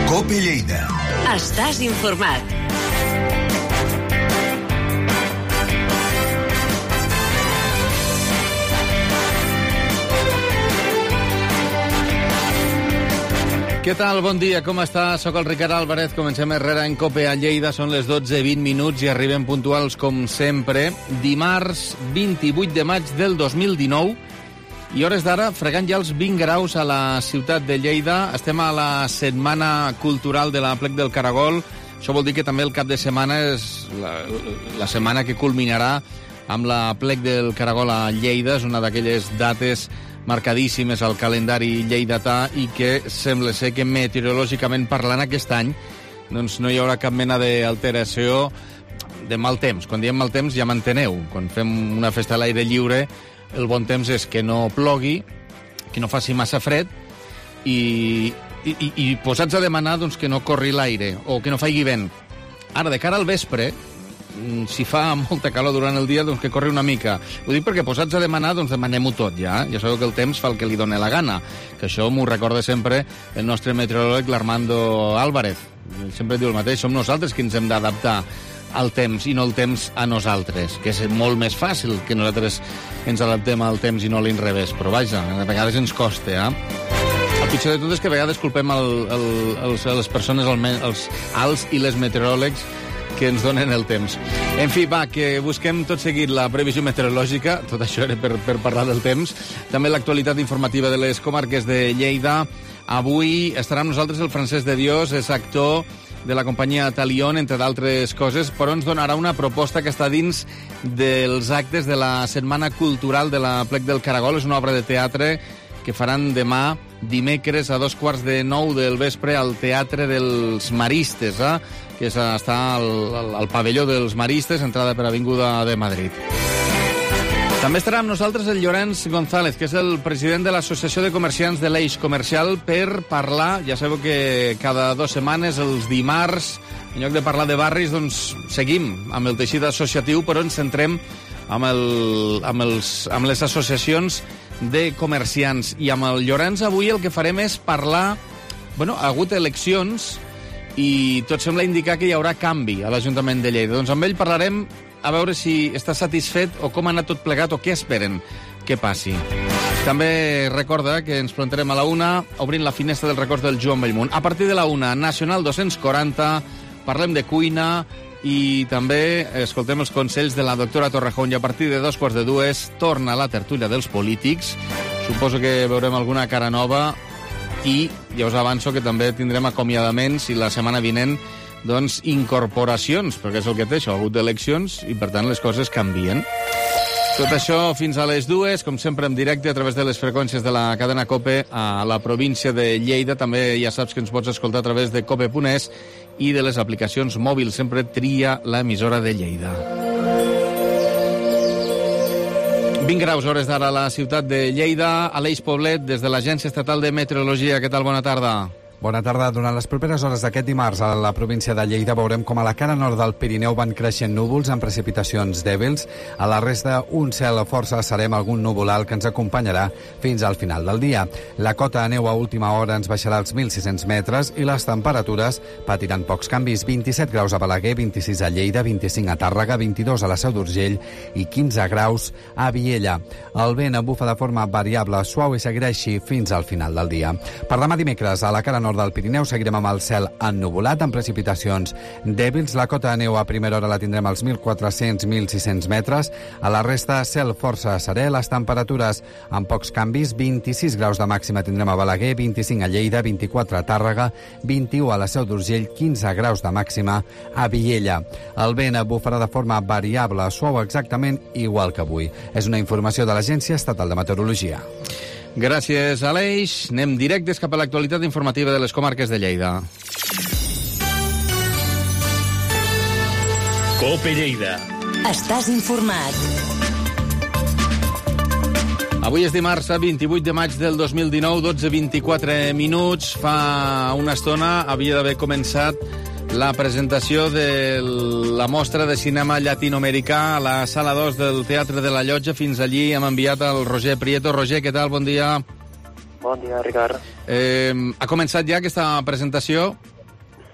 COPE Lleida. Estàs informat. Què tal? Bon dia, com està? Soc el Ricard Álvarez, comencem Herrera en COPE a Lleida, són les 12:20 i arribem puntuals com sempre. Dimarts 28 de maig del 2019 i hores d'ara fregant ja els 20 graus a la ciutat de Lleida. Estem a la setmana cultural de la Plec del Caragol. Això vol dir que també el cap de setmana és la setmana que culminarà amb la Plec del Caragol a Lleida. És una d'aquelles dates marcadíssimes al calendari lleidatà i que sembla ser que meteorològicament parlant aquest any doncs no hi haurà cap mena d'alteració de mal temps. Quan diem mal temps ja m'enteneu. Quan fem una festa a l'aire lliure el bon temps és que no plogui, que no faci massa fred i posats a demanar doncs, que no corri l'aire o que no faci vent. Ara, de cara al vespre, si fa molta calor durant el dia, doncs que corri una mica. Ho dic perquè posats a demanar, doncs demanem-ho tot, ja. Ja sabeu que el temps fa el que li dóna la gana. Que això m'ho recorda sempre el nostre meteoròleg, l'Armando Álvarez. Sempre diu el mateix, som nosaltres qui ens hem d'adaptar al temps i no el temps a nosaltres, que és molt més fàcil que nosaltres ens adaptem al temps i no l'inrevés. Però vaja, a vegades ens costa, El pitjor de tot és que a vegades culpem les persones, els alts i les meteoròlegs que ens donen el temps. En fi, va, que busquem tot seguit la previsió meteorològica, tot això era per parlar del temps, també l'actualitat informativa de les comarques de Lleida. Avui estarà amb nosaltres el Francesc de Dios, és actor de la companyia Talion, entre d'altres coses, però ens donarà una proposta que està dins dels actes de la Setmana Cultural de la Plec del Caragol. És una obra de teatre que faran demà, dimecres, a 8:45 del vespre, al Teatre dels Maristes, que està al pavelló dels Maristes, entrada per Avinguda de Madrid. També estarà amb nosaltres el Llorenç González, que és el president de l'Associació de Comerciants de l'Eix Comercial, per parlar, ja sabeu que cada 2 setmanes, els dimarts, en lloc de parlar de barris, doncs seguim amb el teixit associatiu, però ens centrem amb les associacions de comerciants. I amb el Llorenç avui el que farem és parlar... ha hagut eleccions i tot sembla indicar que hi haurà canvi a l'Ajuntament de Lleida. Doncs amb ell parlarem a veure si està satisfet o com ha anat tot plegat o què esperen que passi. També recorda que ens plantarem a la 1 obrint la finestra dels records del Joan Bellmunt. A partir de la 1, Nacional 240, parlem de cuina i també escoltem els consells de la doctora Torrejón. I a partir de 2:45 torna la tertúlia dels polítics. Suposo que veurem alguna cara nova i ja us avanço que també tindrem acomiadaments i la setmana vinent doncs incorporacions, perquè és el que té això, ha hagut eleccions i per tant les coses canvien. Tot això fins a les 2, com sempre en directe a través de les freqüències de la cadena COPE a la província de Lleida. També ja saps que ens pots escoltar a través de cope.es i de les aplicacions mòbils. Sempre tria l'emissora de Lleida. 20 graus hores d'ara a la ciutat de Lleida. Aleix Poblet, des de l'Agència Estatal de Meteorologia. Què tal? Bona tarda. Bona tarda. Durant les properes hores d'aquest dimarts a la província de Lleida veurem com a la cara nord del Pirineu van creixent núvols amb precipitacions dèbils. A la resta, un cel força serè amb algun núvol alt que ens acompanyarà fins al final del dia. La cota de neu a última hora ens baixarà als 1.600 metres i les temperatures patiran pocs canvis. 27 graus a Balaguer, 26 a Lleida, 25 a Tàrrega, 22 a la Seu d'Urgell i 15 graus a Viella. El vent bufa de forma variable, suau i seguirà així fins al final del dia. Per demà dimecres, a la cara nord del Pirineu seguirem amb el cel ennuvolat amb precipitacions dèbils. La cota de neu a primera hora la tindrem als 1.400-1.600 metres. A la resta, cel força serè. Les temperatures amb pocs canvis. 26 graus de màxima tindrem a Balaguer, 25 a Lleida, 24 a Tàrrega, 21 a la Seu d'Urgell, 15 graus de màxima a Viella. El vent bufarà de forma variable, suau exactament igual que avui. És una informació de l'Agència Estatal de Meteorologia. Gràcies, Aleix. Anem directes cap a l'actualitat informativa de les comarques de Lleida. COPE Lleida. Estàs informat. Avui és dimarts, 28 de maig del 2019, 12:24. Fa una estona havia d'haver començat la presentació de la mostra de cinema llatinoamericà a la sala 2 del Teatre de la Llotja. Fins allí hem enviat el Roger Prieto. Roger, què tal? Bon dia. Bon dia, Ricard. Ha començat ja aquesta presentació?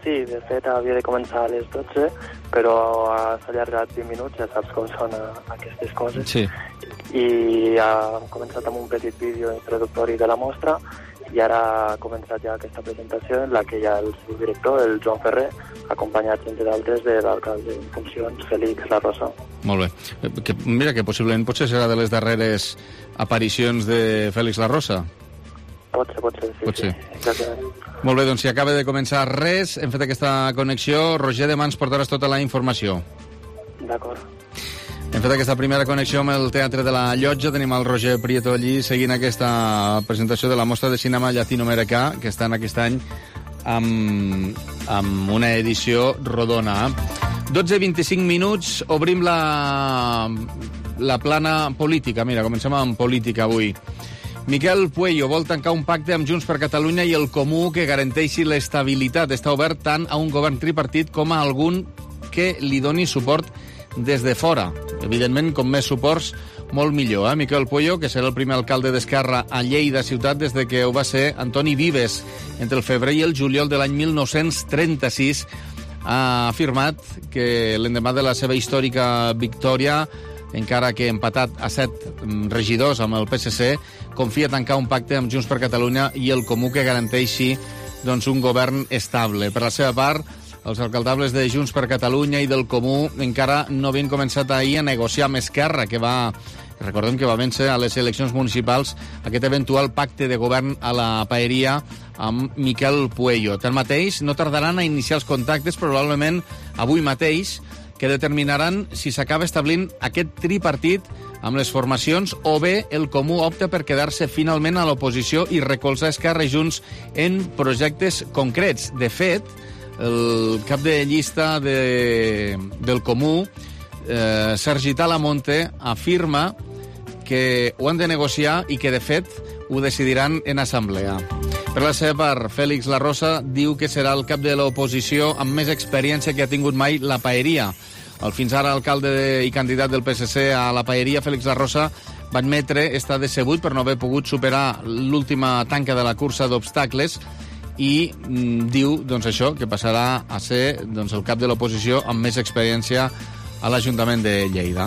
Sí, de fet havia de començar a les 12, però s'ha allargat 20 minuts, ja saps com són aquestes coses. Sí. I ha començat amb un petit vídeo introductori de la mostra i ara ha començat ja aquesta presentació en la que hi ha el seu director, el Joan Ferrer, acompanyat, entre d'altres, de l'alcalde en funcions, Félix La Rosa. Molt bé. Mira, que possiblement potser serà de les darreres aparicions de Félix La Rosa. Pot ser, sí. Exactament. Molt bé, doncs si acaba de començar res, hem fet aquesta connexió. Roger, demà ens portaràs tota la informació. D'acord. Hem fet aquesta primera connexió amb el Teatre de la Llotja. Tenim el Roger Prieto allí seguint aquesta presentació de la mostra de cinema llatinoamericà, que estan aquest any amb una edició rodona. 12:25 minuts, obrim la plana política. Mira, comencem amb política avui. Miquel Puello vol tancar un pacte amb Junts per Catalunya i el Comú que garanteixi l'estabilitat. Està obert tant a un govern tripartit com a algun que li doni suport des de fora. Evidentment, com més suports, molt millor. Miquel Puello, que serà el primer alcalde d'Esquerra a Lleida ciutat des de que ho va ser Antoni Vives entre el febrer i el juliol de l'any 1936, ha afirmat que l'endemà de la seva històrica victòria, encara que empatat a 7 regidors amb el PSC, confia tancar un pacte amb Junts per Catalunya i el Comú que garanteixi un govern estable. Per la seva part, els alcaldables de Junts per Catalunya i del Comú encara no havien començat ahir a negociar amb Esquerra, recordem que va vèncer a les eleccions municipals aquest eventual pacte de govern a la Paeria amb Miquel Puello. Tanmateix, no tardaran a iniciar els contactes, probablement avui mateix, que determinaran si s'acaba establint aquest tripartit amb les formacions o bé el Comú opta per quedar-se finalment a l'oposició i recolzar Esquerra i Junts en projectes concrets. De fet, el cap de llista del Comú, Sergi Talamonte, afirma que ho han de negociar i que, de fet, ho decidiran en assemblea. Per la seva part, Félix La Rosa diu que serà el cap de l'oposició amb més experiència que ha tingut mai la Paeria. El fins ara alcalde i candidat del PSC a la Paeria, Félix La Rosa, va admetre estar decebut per no haver pogut superar l'última tanca de la cursa d'obstacles i diu això, que passarà a ser el cap de l'oposició amb més experiència a l'Ajuntament de Lleida.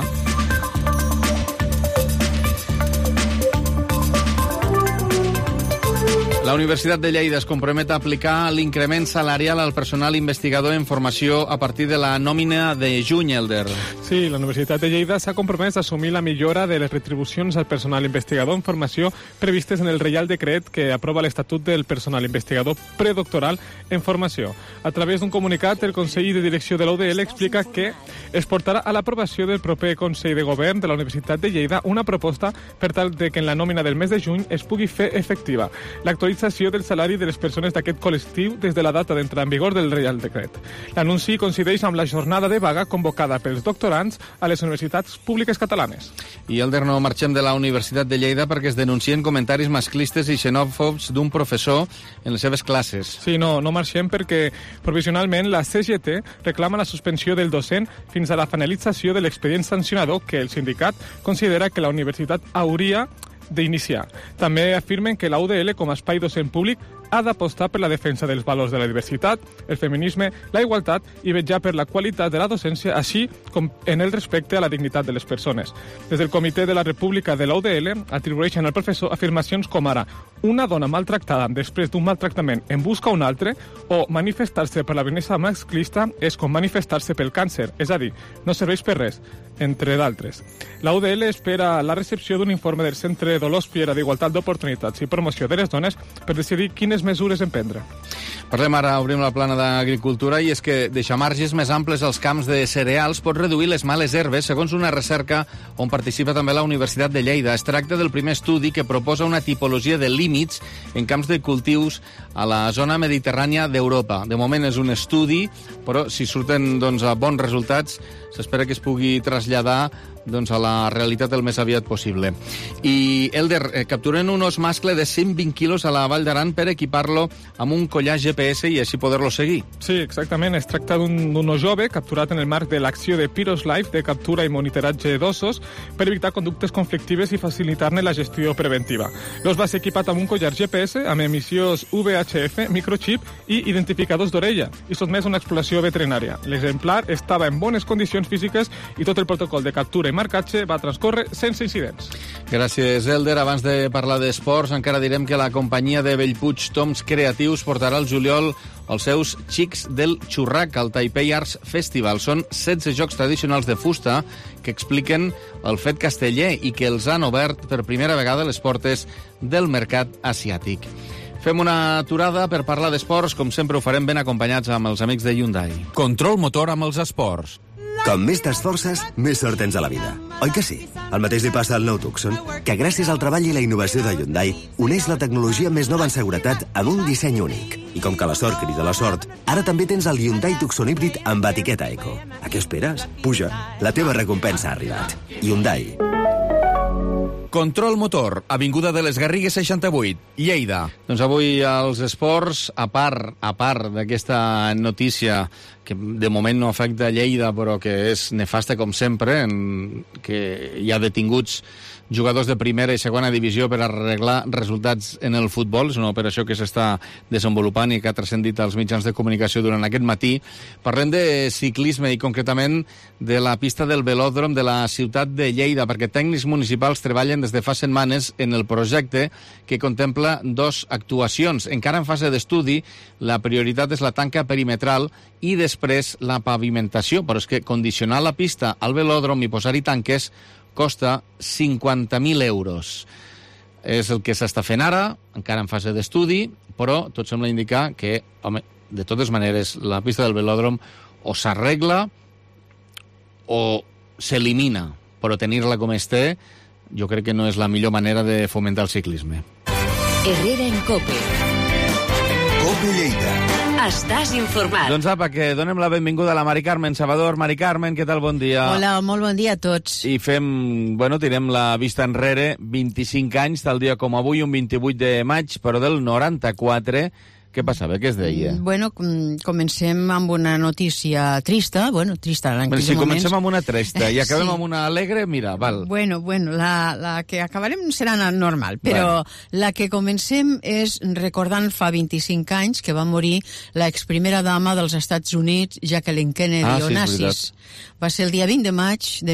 La Universitat de Lleida es compromet a aplicar l'increment salarial al personal investigador en formació a partir de la nòmina de juny, Elder. Sí, la Universitat de Lleida s'ha compromès a assumir la millora de les retribucions al personal investigador en formació previstes en el Reial Decret que aprova l'Estatut del personal investigador predoctoral en formació. A través d'un comunicat, el Consell de Direcció de la UDL explica que es portarà a l'aprovació del proper Consell de Govern de la Universitat de Lleida una proposta per tal de que en la nòmina del mes de juny es pugui fer efectiva l'actualització del salari de les persones d'aquest col·lectiu des de la data d'entrar en vigor del Reial Decret. L'anunci coincideix amb la jornada de vaga convocada pels doctorants a les universitats públiques catalanes. I, Elder, no marxem de la Universitat de Lleida perquè es denuncien comentaris masclistes i xenòfobs d'un professor en les seves classes. Sí, no marxem perquè provisionalment la CGT reclama la suspensió del docent fins a la finalització de l'expedient sancionador que el sindicat considera que la universitat hauria d'iniciar. També afirmen que la UDL, com a espai docent públic, ha d'apostar per la defensa dels valors de la diversitat, el feminisme, la igualtat i vetllar per la qualitat de la docència, així com en el respecte a la dignitat de les persones. Des del Comitè de la República de la UDL atribueixen al professor afirmacions com ara una dona maltractada després d'un maltractament en busca un altre o manifestar-se per la violència masclista és com manifestar-se pel càncer, és a dir, no serveix per res, entre d'altres. La UDL espera la recepció d'un informe del Centre Dolors Piera d'Igualtat d'Oportunitats i Promoció de les Dones per decidir quines mesures emprendre. Parlem ara, obrim la plana d'agricultura, i és que deixar marges més amples als camps de cereals pot reduir les males herbes, segons una recerca on participa també la Universitat de Lleida. Es tracta del primer estudi que proposa una tipologia de límits en camps de cultius a la zona mediterrània d'Europa. De moment és un estudi, però si surten bons resultats, s'espera que es pugui traslladar a la realitat el més aviat possible. I, Elder, capturen un os mascle de 120 quilos a la Vall d'Aran per equipar-lo amb un collar GPS i així poder-lo seguir. Sí, exactament. Es tracta d'un jove capturat en el marc de l'acció de Pyros Life de captura i monitoratge d'ossos per evitar conductes conflictives i facilitar-ne la gestió preventiva. L'os va ser equipat amb un collar GPS amb emissions VHF, microchip i identificadors d'orella i sotmès a una exploració veterinària. L'exemplar estava en bones condicions físiques i tot el protocol de captura i marcatge va transcórrer sense incidents. Gràcies, Elder. Abans de parlar d'esports, encara direm que la companyia de Bellpuig Toms Creatius portarà al juliol els seus Xics del Xurrac al Taipei Arts Festival. Són 16 jocs tradicionals de fusta que expliquen el fet casteller i que els han obert per primera vegada les portes del mercat asiàtic. Fem una aturada per parlar d'esports, com sempre ho farem ben acompanyats amb els amics de Hyundai. Control motor amb els esports. Com més t'esforces, més sort tens a la vida. Oi que sí? El mateix li passa al nou Tucson, que gràcies al treball i la innovació de Hyundai uneix la tecnologia més nova en seguretat amb un disseny únic. I com que la sort crida la sort, ara també tens el Hyundai Tucson híbrid amb etiqueta Eco. A què esperes? Puja, la teva recompensa ha arribat. Hyundai. Control motor, Avinguda de les Garrigues 68, Lleida. Doncs avui als esports, a part d'aquesta notícia que de moment no afecta Lleida, però que és nefasta com sempre, que hi ha detinguts jugadors de primera i segona divisió per arreglar resultats en el futbol. És una operació que s'està desenvolupant i que ha transcendit als mitjans de comunicació durant aquest matí. Parlem de ciclisme i concretament de la pista del velòdrom de la ciutat de Lleida, perquè tècnics municipals treballen des de fa setmanes en el projecte que contempla 2 actuacions. Encara en fase d'estudi, la prioritat és la tanca perimetral i després la pavimentació, però és que condicionar la pista al velòdrom i posar-hi tanques costa 50.000 euros. És el que s'està fent ara, encara en fase d'estudi, però tot sembla indicar que, home, de totes maneres, la pista del velòdrom o s'arregla o s'elimina, però tenir-la com té, jo crec que no és la millor manera de fomentar el ciclisme. Herrera en COPE. COPE Lleida. Estàs informat. Doncs apa, que donem la benvinguda a la Mari Carmen Salvador. Mari Carmen, què tal? Bon dia. Hola, molt bon dia a tots. I tirem la vista enrere, 25 anys, tal dia com avui, un 28 de maig, però del 94. Què passava? Què es deia? Bueno, comencem amb una notícia trista, trista en aquells moments. Si comencem amb una trista i acabem amb una alegre, mira, val. Bueno, la que acabarem serà normal, però la que comencem és recordant fa 25 anys que va morir l'exprimera dama dels Estats Units, Jacqueline Kennedy Onassis. Va ser el dia 20 de maig de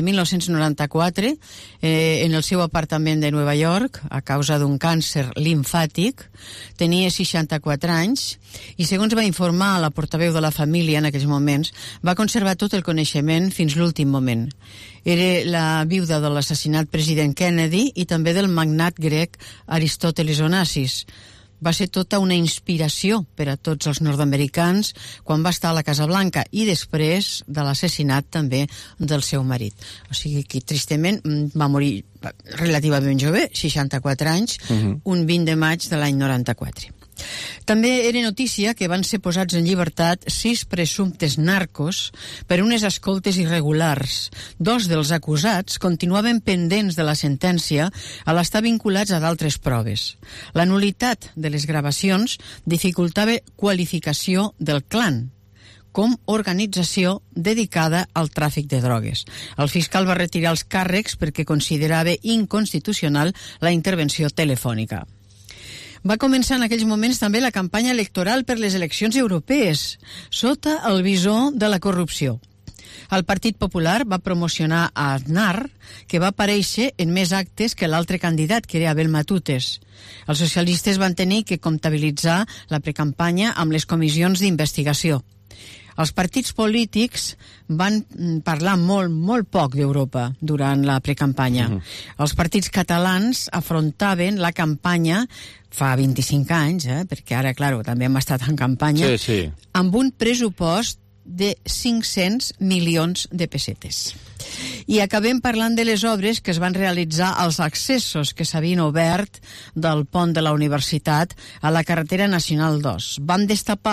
1994 en el seu apartament de Nova York a causa d'un càncer limfàtic. Tenia 64 anys i, segons va informar la portaveu de la família en aquells moments, va conservar tot el coneixement fins l'últim moment. Era la viuda de l'assassinat president Kennedy i també del magnat grec Aristòteles Onassis. Va ser tota una inspiració per a tots els nord-americans quan va estar a la Casa Blanca i després de l'assassinat també del seu marit. O sigui que, tristament, va morir relativament jove, 64 anys, un 20 de maig de l'any 94. També era notícia que van ser posats en llibertat 6 presumptes narcos per unes escoltes irregulars. 2 dels acusats continuaven pendents de la sentència a l'estar vinculats a d'altres proves. La nul·litat de les gravacions dificultava qualificació del clan com organització dedicada al tràfic de drogues. El fiscal va retirar els càrrecs perquè considerava inconstitucional la intervenció telefònica. Va començar en aquells moments també la campanya electoral per les eleccions europees, sota el visor de la corrupció. El Partit Popular va promocionar a Aznar, que va aparèixer en més actes que l'altre candidat, que era Abel Matutes. Els socialistes van tenir que comptabilitzar la precampanya amb les comissions d'investigació. Els partits polítics van parlar molt poc d'Europa durant la precampanya. Els partits catalans afrontaven la campanya fa 25 anys, perquè ara, clar, també hem estat en campanya, amb un pressupost de 500 milions de pessetes. I acabem parlant de les obres que es van realitzar als accessos que s'havien obert del pont de la universitat a la carretera nacional 2. Van destapar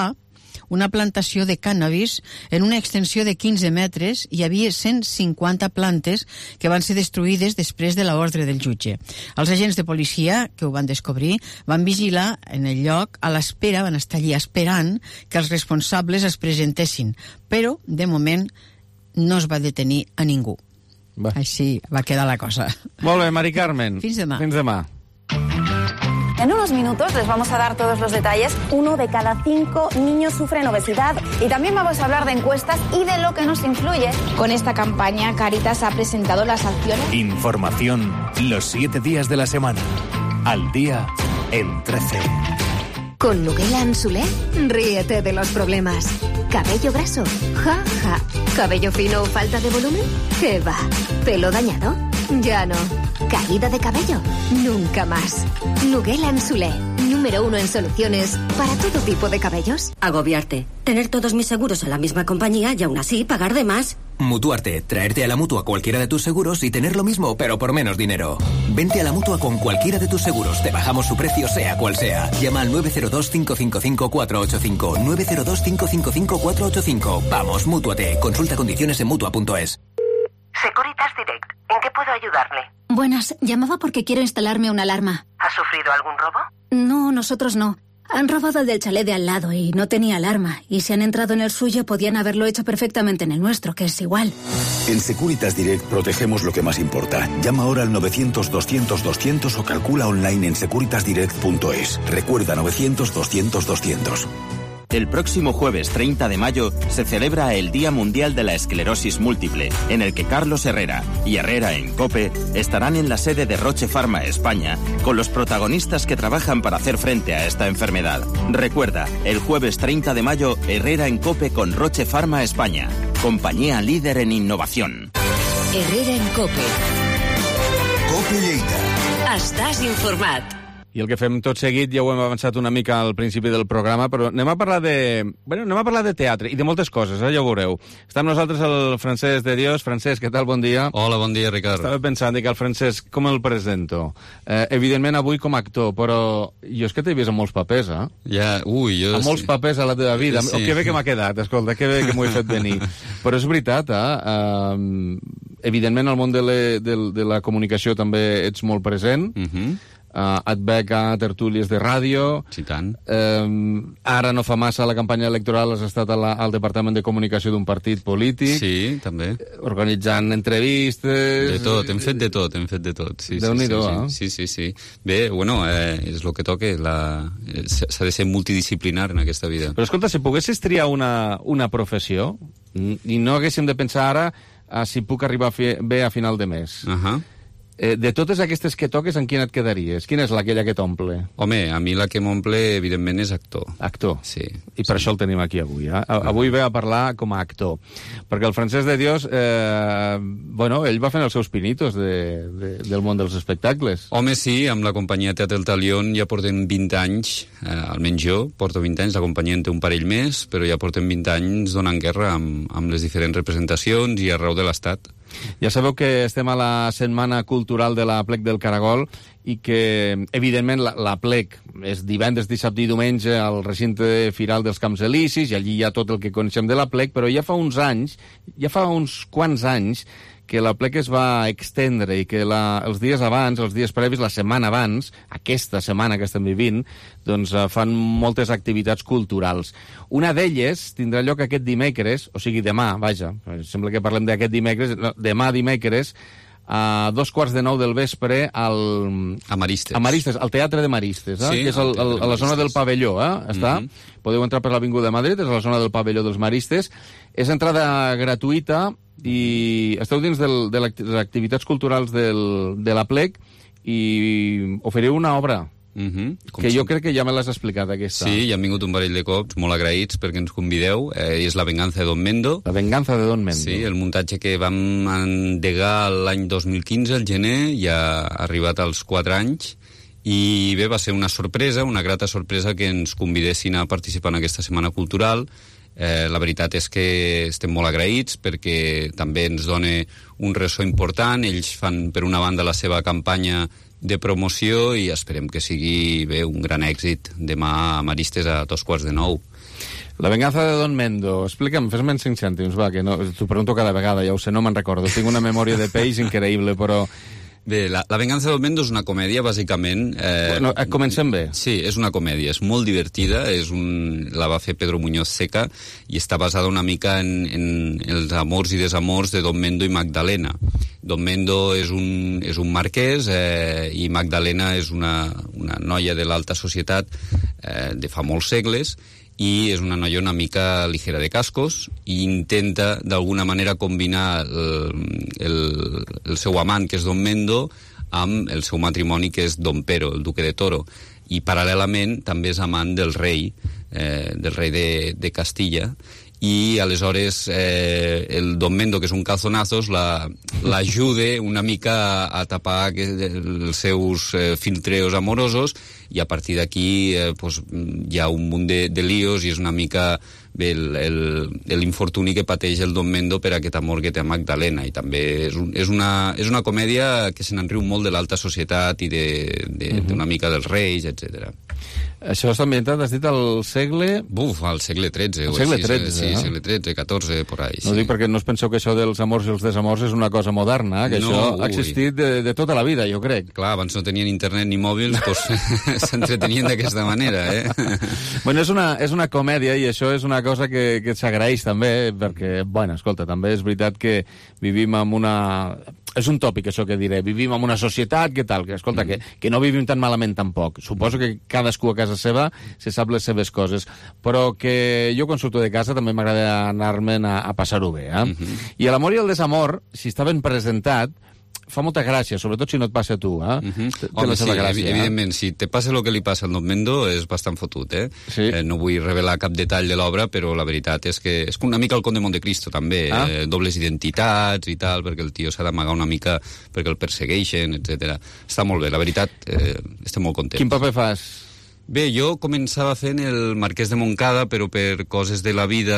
una plantació de cànnabis en una extensió de 15 metres. Hi havia 150 plantes que van ser destruïdes després de l'ordre del jutge. Els agents de policia que ho van descobrir van vigilar en el lloc a l'espera, van estar allí esperant que els responsables es presentessin, però de moment no es va detenir a ningú. Va. Així va quedar la cosa. Molt bé, Mari Carmen. Fins demà. Fins demà. En unos minutos les vamos a dar todos los detalles. 1 de cada 5 niños sufren obesidad y también vamos a hablar de encuestas y de lo que nos influye. Con esta campaña, Cáritas ha presentado las acciones. Información los 7 días de la semana. Al día en 13. Con Nuguela Ansulé, ríete de los problemas. ¿Cabello graso? Ja, ja. ¿Cabello fino o falta de volumen? ¿Qué va? ¿Pelo dañado? Ya no. ¿Caída de cabello? Nunca más. Nuguela Ansulé, número 1 en soluciones para todo tipo de cabellos. Agobiarte. Tener todos mis seguros en la misma compañía y aún así pagar de más. Mutuarte. Traerte a la Mutua cualquiera de tus seguros y tener lo mismo, pero por menos dinero. Vente a la Mutua con cualquiera de tus seguros. Te bajamos su precio, sea cual sea. Llama al 902-555-485. 902-555-485. Vamos, Mútuate. Consulta condiciones en Mutua.es. Securitas Direct. ¿En qué puedo ayudarle? Buenas, llamaba porque quiero instalarme una alarma. ¿Ha sufrido algún robo? No, nosotros no. Han robado el del chalet de al lado y no tenía alarma. Y si han entrado en el suyo, podían haberlo hecho perfectamente en el nuestro, que es igual. En Securitas Direct protegemos lo que más importa. Llama ahora al 900-200-200 o calcula online en securitasdirect.es. Recuerda, 900-200-200. El próximo jueves 30 de mayo se celebra el Día Mundial de la Esclerosis Múltiple, en el que Carlos Herrera y Herrera en COPE estarán en la sede de Roche Pharma España con los protagonistas que trabajan para hacer frente a esta enfermedad. Recuerda, el jueves 30 de mayo, Herrera en COPE con Roche Pharma España, compañía líder en innovación. Herrera en COPE. COPE Lleida. Estàs informat. I el que fem tot seguit, ja ho hem avançat una mica al principi del programa, però anem a parlar de teatre i de moltes coses, ja ho veureu. Està amb nosaltres el Francesc de Dios. Francesc, què tal? Bon dia. Hola, bon dia, Ricard. Estava pensant que el Francesc, com el presento? Evidentment avui com a actor, però jo és que t'he vist en molts papers, eh? Jo... molts papers a la teva vida. Sí. Que bé que m'ha quedat, escolta, que bé que m'ho he fet venir. Però és veritat, evidentment al món de la comunicació també ets molt present. Et veig a tertúlies de ràdio. Sí, tant. Ara no fa massa la campanya electoral has estat al Departament de Comunicació d'un partit polític. Sí, també. Organitzant entrevistes... De tot, hem fet de tot. Sí, Déu-n'hi-do, sí. Bé, bueno, és el que toca. S'ha de ser multidisciplinar en aquesta vida. Però escolta, si poguessis triar una professió i no haguéssim de pensar ara si puc arribar bé a final de mes... De totes aquestes que toques, en quina et quedaries? Quina és aquella que t'omple? Home, a mi la que m'omple, evidentment, és actor. Actor? Sí. I per això el tenim aquí avui. Avui ve a parlar com a actor. Perquè el Francesc de Dios, ell va fent els seus pinitos del món dels espectacles. Home, sí, amb la companyia Teatre El Talión ja portem 20 anys, almenys jo porto 20 anys, la companyia en té un parell més, però ja portem 20 anys donant guerra amb les diferents representacions i arreu de l'Estat. Ja sabeu que estem a la Setmana Cultural de la Plec del Caragol i que, evidentment, la Plec és divendres, dissabte i diumenge al recinte firal dels Camps Elisis, i allí hi ha tot el que coneixem de la Plec, però ja fa uns quants anys, que la Plec es va extendre i que els dies abans, els dies previs, la setmana abans, aquesta setmana que estem vivint, doncs fan moltes activitats culturals. Una d'elles tindrà lloc aquest dimecres, o sigui demà, vaja, sembla que parlem d'aquest dimecres, demà dimecres, a 2:15 del vespre a Maristes, al Teatre de Maristes, sí, que és a la zona del Pavelló, està? Podeu entrar per l'Avinguda de Madrid, és a la zona del Pavelló dels Maristes. És entrada gratuïta i esteu dins de les activitats culturals de la Plec i oferiu una obra que jo crec que ja me l'has explicat, aquesta. Sí, ja han vingut un parell de cops, molt agraïts perquè ens convideu. És La venganza de Don Mendo. La venganza de Don Mendo. Sí, el muntatge que vam endegar l'any 2015, al gener, ja ha arribat als 4 anys. I bé, va ser una sorpresa, una grata sorpresa que ens convidessin a participar en aquesta Setmana Cultural. La veritat és que estem molt agraïts perquè també ens dona un ressò important. Ells fan, per una banda, la seva campanya de promoció i esperem que sigui bé un gran èxit demà a Maristes a 8:15. La venganza de Don Mendo. Explica'm, fes-me en 5 cèntims, va, que no, t'ho pregunto cada vegada, ja ho sé, no me'n recordo. Tinc una memòria de peix increïble, però... Bé, la venganza de Don Mendo és una comèdia, bàsicament... Bueno, comencem bé. Sí, és una comèdia, és molt divertida, la va fer Pedro Muñoz Seca i està basada una mica en els amors i desamors de Don Mendo i Magdalena. Don Mendo és un marquès i Magdalena és una noia de l'alta societat de fa molts segles, i és una noia una mica ligera de cascos i intenta d'alguna manera combinar el seu amant, que és Don Mendo, amb el seu matrimoni, que és Don Pero, el duque de Toro, i paral·lelament també és amant del rei de Castilla, i aleshores el Don Mendo, que és un calzonazos, l'ajuda una mica a tapar els seus filtreos amorosos, i a partir d'aquí hi ha un munt de líos i és una mica l'infortuni que pateix el Don Mendo per aquest amor que té a Magdalena, i també és una comèdia que se n'enriu molt de l'alta societat i d'una mica dels reis, etc. Això està ambientat, has dit, al segle... Al segle XIII. Al segle XIII, sí, segle XIII, XIV, por ahí. No dic perquè no us penseu que això dels amors i els desamors és una cosa moderna, que això ha existit de tota la vida, jo crec. Clar, abans no tenien internet ni mòbils, doncs s'entretenien d'aquesta manera, Bueno, és una comèdia i això és una cosa que s'agraeix també, perquè, bueno, escolta, també és veritat que vivim en una... És un tòpic, això que diré. Vivim en una societat, què tal? Que, escolta, que no vivim tan malament tampoc. Suposo que cadascú a casa seva se sap les seves coses, però que jo quan surto de casa també m'agrada anar-me'n a passar-ho bé, I l'amor i el desamor, si està ben presentat, fa molta gràcia, sobretot si no et passa a tu, Home, sí, evidentment, si te passa el que li passa al Don Mendo és bastant fotut, Sí. No vull revelar cap detall de l'obra, però la veritat és que és una mica el Conde Montecristo, també, dobles identitats i tal, perquè el tio s'ha d'amagar una mica perquè el persegueixen, etc. Està molt bé, la veritat, estem molt contents. Quin paper fas? Bé, jo començava fent el Marquès de Montcada, però per coses de la vida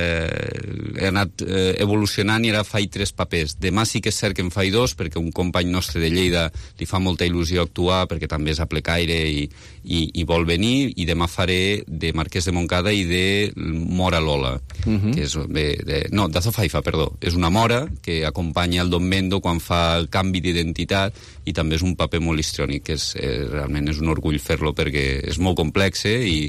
he anat evolucionant i ara faig 3 papers. Demà sí que és cert que en faig 2, perquè un company nostre de Lleida li fa molta il·lusió actuar, perquè també és aplicaire i vol venir, i demà faré de Marquès de Montcada i de Mora Lola, que és... Dazo Faifa, perdó. És una mora que acompanya el Don Mendo quan fa el canvi d'identitat, i també és un paper molt histriònic, que realment és un orgull fer-lo perquè és molt complex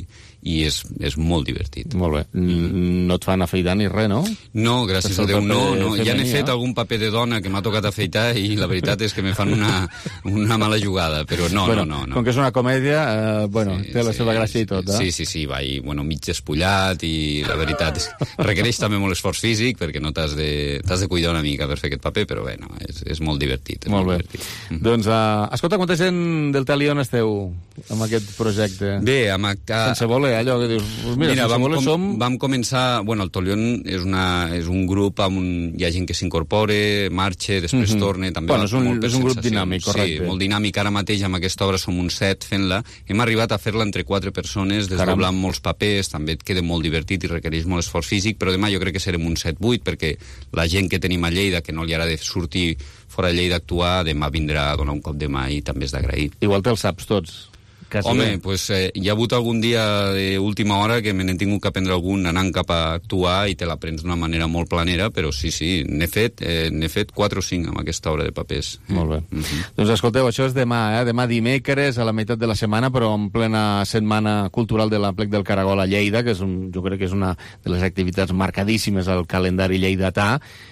i és molt divertit. Molt bé. No et fan afeitar ni res, no? No, gràcies a Déu, no. Ja n'he fet algun paper de dona que m'ha tocat afeitar i la veritat és que me fan una mala jugada, però no. Com que és una comèdia, té la seva gràcia i tot, Sí, vaig mig despullat i la veritat és que requereix també molt esforç físic perquè no t'has de cuidar una mica per fer aquest paper, però bé, és molt divertit. Molt bé. Doncs, escolta, quanta gent del Talion esteu amb aquest projecte? Bé, sense voler, allò que dius... Mira, vam començar... Bueno, el Talion és un grup amb hi ha gent que s'incorpora, marxa, després torna... Bueno, és un grup dinàmic, correcte. Sí, molt dinàmic. Ara mateix amb aquesta obra som uns 7 fent-la. Hem arribat a fer-la entre 4 persones, desdoblant molts papers, també et queda molt divertit i requereix molt esforç físic, però demà jo crec que serem uns 7-8, perquè la gent que tenim a Lleida, que no li agrada sortir fora de Lleida a actuar, demà vindrà a donar un cop de mà i també és d'agrair. Igual te'ls saps tots. Home, doncs hi ha hagut algun dia d'última hora que me n'he tingut que aprendre algun anant cap a actuar i te l'aprens d'una manera molt planera, però sí, n'he fet 4 o 5 amb aquesta obra de papers. Molt bé. Doncs escolteu, això és demà, demà dimecres, a la meitat de la setmana, però en plena setmana cultural de l'Aplec del Caragol a Lleida, que jo crec que és una de les activitats marcadíssimes al calendari lleidatà,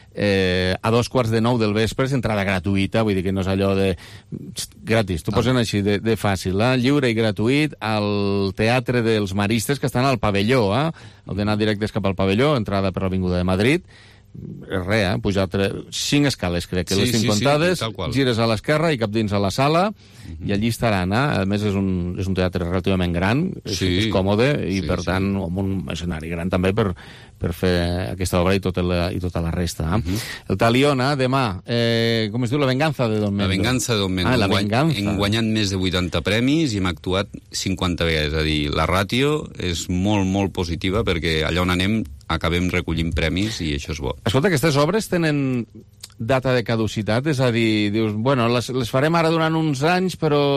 a 2:15 del vespre, entrada gratuïta, vull dir que no és allò de gratis, t'ho posen així de fàcil, lliure i gratuït al Teatre dels Maristes, que estan al pavelló, heu d'anar directes cap al pavelló, entrada per l'Avinguda de Madrid, res, pujar 5 escales, crec que les tinc comptades, gires a l'esquerra i cap dins a la sala, i allí estaran, a més és un teatre relativament gran, és còmode, i per tant, amb un escenari gran també per fer aquesta obra i tota la resta. El Talion, demà, com es diu? La venganza de Don Mendo. La venganza de Don Mendo. La venganza. Hem guanyat més de 80 premis i hem actuat 50 vegades. És a dir, la ràtio és molt, molt positiva perquè allà on anem acabem recollint premis i això és bo. Escolta, aquestes obres tenen data de caducitat? És a dir, dius, bueno, les farem ara durant uns anys, però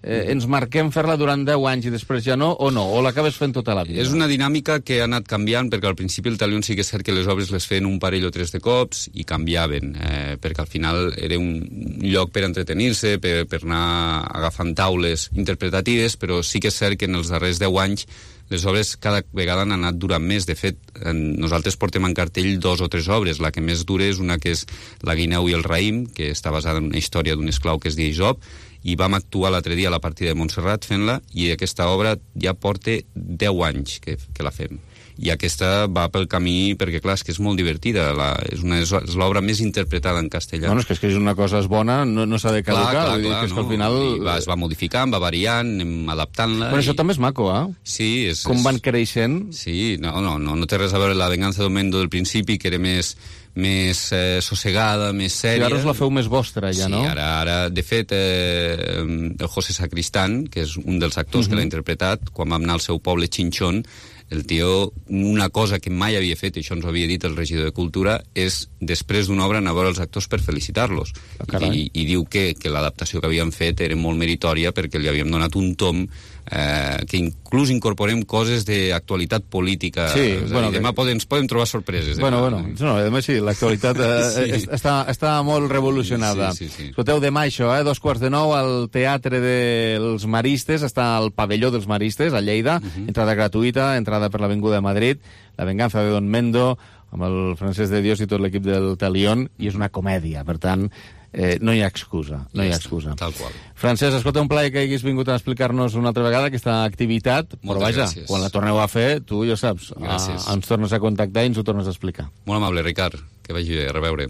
ens marquem fer-la durant 10 anys i després ja no, o l'acabes fent tota la vida? És una dinàmica que ha anat canviant, perquè al principi el Talion sí que és cert que les obres les feien un parell o 3 de cops i canviaven, perquè al final era un lloc per entretenir-se, per anar agafant taules interpretatives, però sí que és cert que en els darrers 10 anys les obres cada vegada han anat durant més. De fet, nosaltres portem en cartell 2 o 3 obres. La que més dura és una que és La Guineu i el raïm, que està basada en una història d'un esclau que es diu Isop, i vam actuar l'altre dia a la partida de Montserrat fent-la, i aquesta obra ja porta 10 anys que la fem. I aquesta va pel camí, perquè clar, és que és molt divertida, és l'obra més interpretada en castellà. Bueno, és que és una cosa bona, no s'ha de caducar, clar, que és que al final... Es va modificant, va variant, anem adaptant-la... Però això també és maco, Sí, com van creixent... Sí, no té res a veure la venganza del Mendo del principi, que era més sossegada, més sèria. I ara us la feu més vostra, ja, no? Sí, ara, de fet, el José Sacristán, que és un dels actors que l'ha interpretat, quan vam anar al seu poble Chinchón, el tio, una cosa que mai havia fet, i això ens ho havia dit el regidor de Cultura, és, després d'una obra, anar a veure els actors per felicitar-los. I diu que l'adaptació que havíem fet era molt meritòria perquè li havíem donat un tom que inclús incorporem coses d'actualitat política. Sí, demà ens podem trobar sorpreses. Demà sí, l'actualitat està molt revolucionada. Sí. Escolteu, demà això, 8:45 al Teatre dels Maristes, està al pavelló dels Maristes, a Lleida, entrada gratuïta, entrada per l'Avinguda de Madrid, La venganza de Don Mendo, amb el Francesc de Dios i tot l'equip del Talion, i és una comèdia, per tant, no hi ha excusa, Tal qual. Francesc, escolta, un plaer que hagis vingut a explicar-nos una altra vegada aquesta activitat, però vaja, quan la torneu a fer, tu ja saps, ens tornes a contactar i ens ho tornes a explicar. Molt amable, Ricard, que vagi bé, a reveure.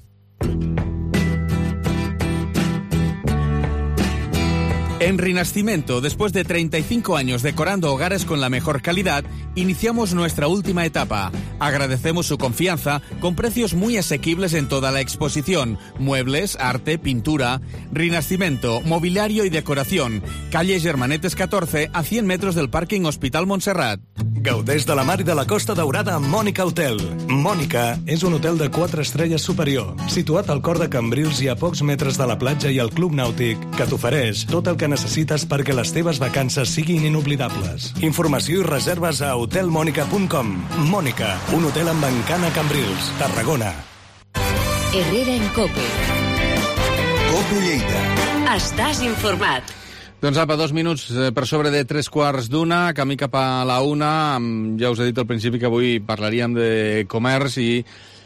En Rinascimento, después de 35 años decorando hogares con la mejor calidad, iniciamos nuestra última etapa. Agradecemos su confianza con precios muy asequibles en toda la exposición. Muebles, arte, pintura. Rinascimento, mobiliario y decoración. Calle Germanetes 14, a 100 metros del Parking Hospital Montserrat. Gaudeix de la mar i de la Costa Daurada amb Mònica Hotel. Mònica és un hotel de 4 estrelles superior, situat al cor de Cambrils i a pocs metres de la platja i el club nàutic, que t'ofereix tot el que necessites perquè les teves vacances siguin inoblidables. Informació i reserves a hotelmonica.com. Mònica, un hotel amb encant a Cambrils, Tarragona. Herrera en COPE. COPE Lleida. Estàs informat. Doncs apa, 2 minuts per sobre de 3:15, camí cap a la 1. Ja us he dit al principi que avui parlaríem de comerç i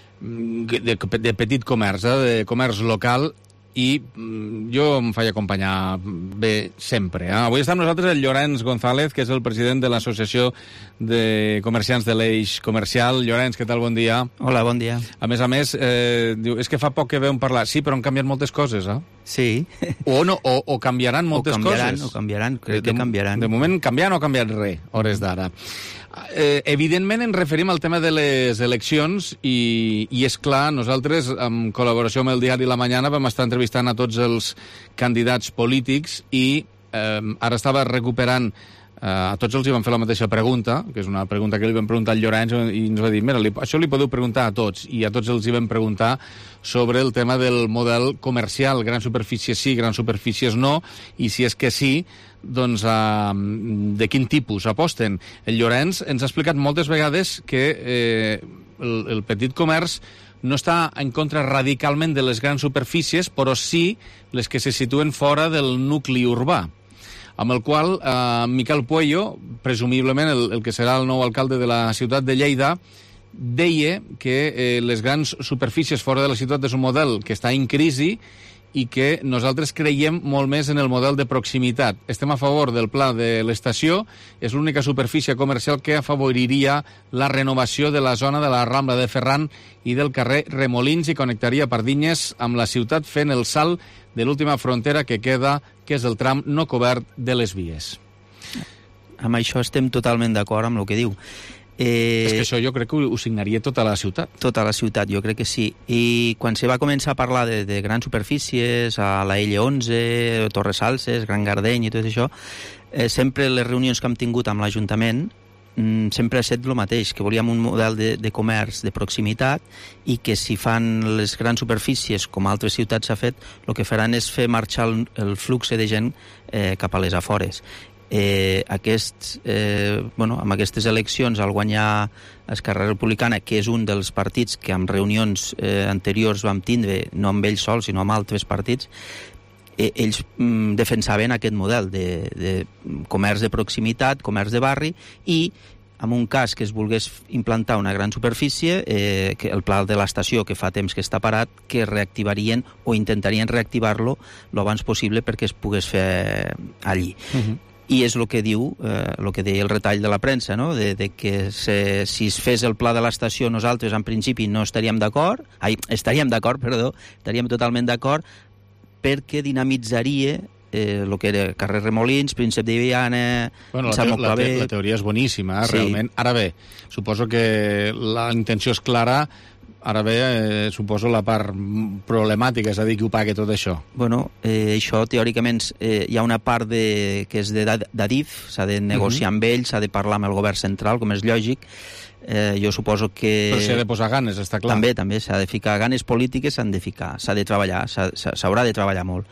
de petit comerç, de comerç local, i jo em faig acompanyar bé sempre. Avui està amb nosaltres el Llorenç González, que és el president de l'Associació de Comerciants de l'Eix Comercial. Llorenç, què tal? Bon dia. Hola, bon dia. A més, diu, és que fa poc que vam parlar. Sí, però han canviat moltes coses, Sí. O canviaran moltes coses. O canviaran, crec que canviaran. De moment canviar no ha canviat res, hores d'ara. Evidentment ens referim al tema de les eleccions i és clar, nosaltres, en col·laboració amb el diari La Mañana, vam estar entrevistant a tots els candidats polítics i ara estava recuperant, a tots els hi van fer la mateixa pregunta, que és una pregunta que li vam preguntar al Llorenç, i ens va dir, mira, això li podeu preguntar a tots, i a tots els hi vam preguntar sobre el tema del model comercial, grans superfícies sí, grans superfícies no, i si és que sí, doncs de quin tipus aposten. El Llorenç ens ha explicat moltes vegades que el petit comerç no està en contra radicalment de les grans superfícies, però sí les que se situen fora del nucli urbà, amb el qual Miquel Puello, presumiblement el que serà el nou alcalde de la ciutat de Lleida, deia que les grans superfícies fora de la ciutat és un model que està en crisi i que nosaltres creiem molt més en el model de proximitat. Estem a favor del pla de l'estació, és l'única superfície comercial que afavoriria la renovació de la zona de la Rambla de Ferran i del carrer Remolins i connectaria Pardinyes amb la ciutat fent el salt de l'última frontera que queda, que és el tram no cobert de les vies. Amb això estem totalment d'acord amb el que diu. És que això jo crec que ho signaria tota la ciutat. Tota la ciutat, jo crec que sí. I quan se va començar a parlar de grans superfícies, a la L11, Torres Salses, Gran Gardeny i tot això, sempre les reunions que hem tingut amb l'Ajuntament sempre ha estat el mateix, que volíem un model de comerç de proximitat i que si fan les grans superfícies, com altres ciutats s'ha fet, el que faran és fer marxar el flux de gent cap a les afores. Amb aquestes eleccions, al guanyar Esquerra Republicana, que és un dels partits que en reunions anteriors vam tindre, no amb ells sols, sinó amb altres partits, ells defensaven aquest model de comerç de proximitat, comerç de barri, i en un cas que es volgués implantar una gran superfície, que el pla de l'estació, que fa temps que està parat, que reactivarien o intentarien reactivar-lo l'abans possible perquè es pogués fer allí. I és el que diu, el que deia el retall de la premsa, no? de que si es fes el pla de l'estació, nosaltres en principi no estaríem d'acord, estaríem totalment d'acord, perquè dinamitzaria el que era carrer Remolins, Príncep de Viana, Sant Montclaver... La teoria és boníssima, realment. Ara bé, suposo que la intenció és clara. Ara bé, suposo la part problemàtica, és a dir, qui ho paga tot això. Bueno, això teòricament hi ha una part que és d'Adif, s'ha de negociar amb ells, s'ha de parlar amb el govern central, com és lògic. Jo suposo que... Però s'ha de posar ganes, està clar. També s'ha de ficar ganes polítiques, s'han de ficar, s'ha de treballar, s'haurà de treballar molt.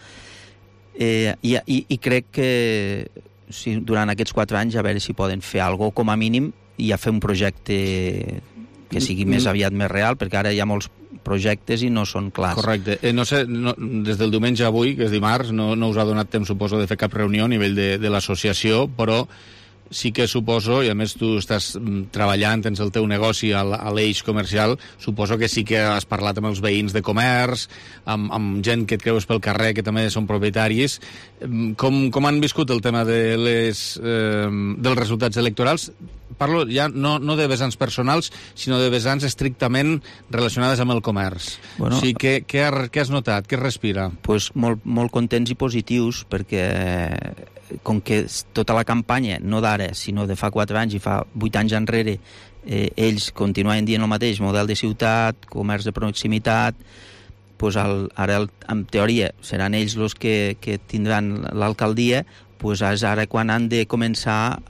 I crec que durant aquests 4 anys a veure si poden fer alguna cosa, com a mínim, i a fer un projecte que sigui més aviat més real, perquè ara hi ha molts projectes i no són clars. Correcte. No sé, des del diumenge a avui, que és dimarts, no us ha donat temps, suposo, de fer cap reunió a nivell de l'associació, però sí que suposo, i a més tu estàs treballant, tens el teu negoci a l'eix comercial, suposo que sí que has parlat amb els veïns de comerç, amb gent que et creus pel carrer, que també són propietaris. Com han viscut el tema dels resultats electorals? Parlo ja no de vessants personals, sinó de vessants estrictament relacionades amb el comerç. Bueno, o sigui, què has notat? Què es respira? Pues molt contents i positius, perquè com que tota la campanya, no d'ara, sinó de fa 4 anys i fa 8 anys enrere, ells continuen dient el mateix, model de ciutat, comerç de proximitat, pues ara, en teoria, seran ells els que tindran l'alcaldia, pues és ara quan han de començar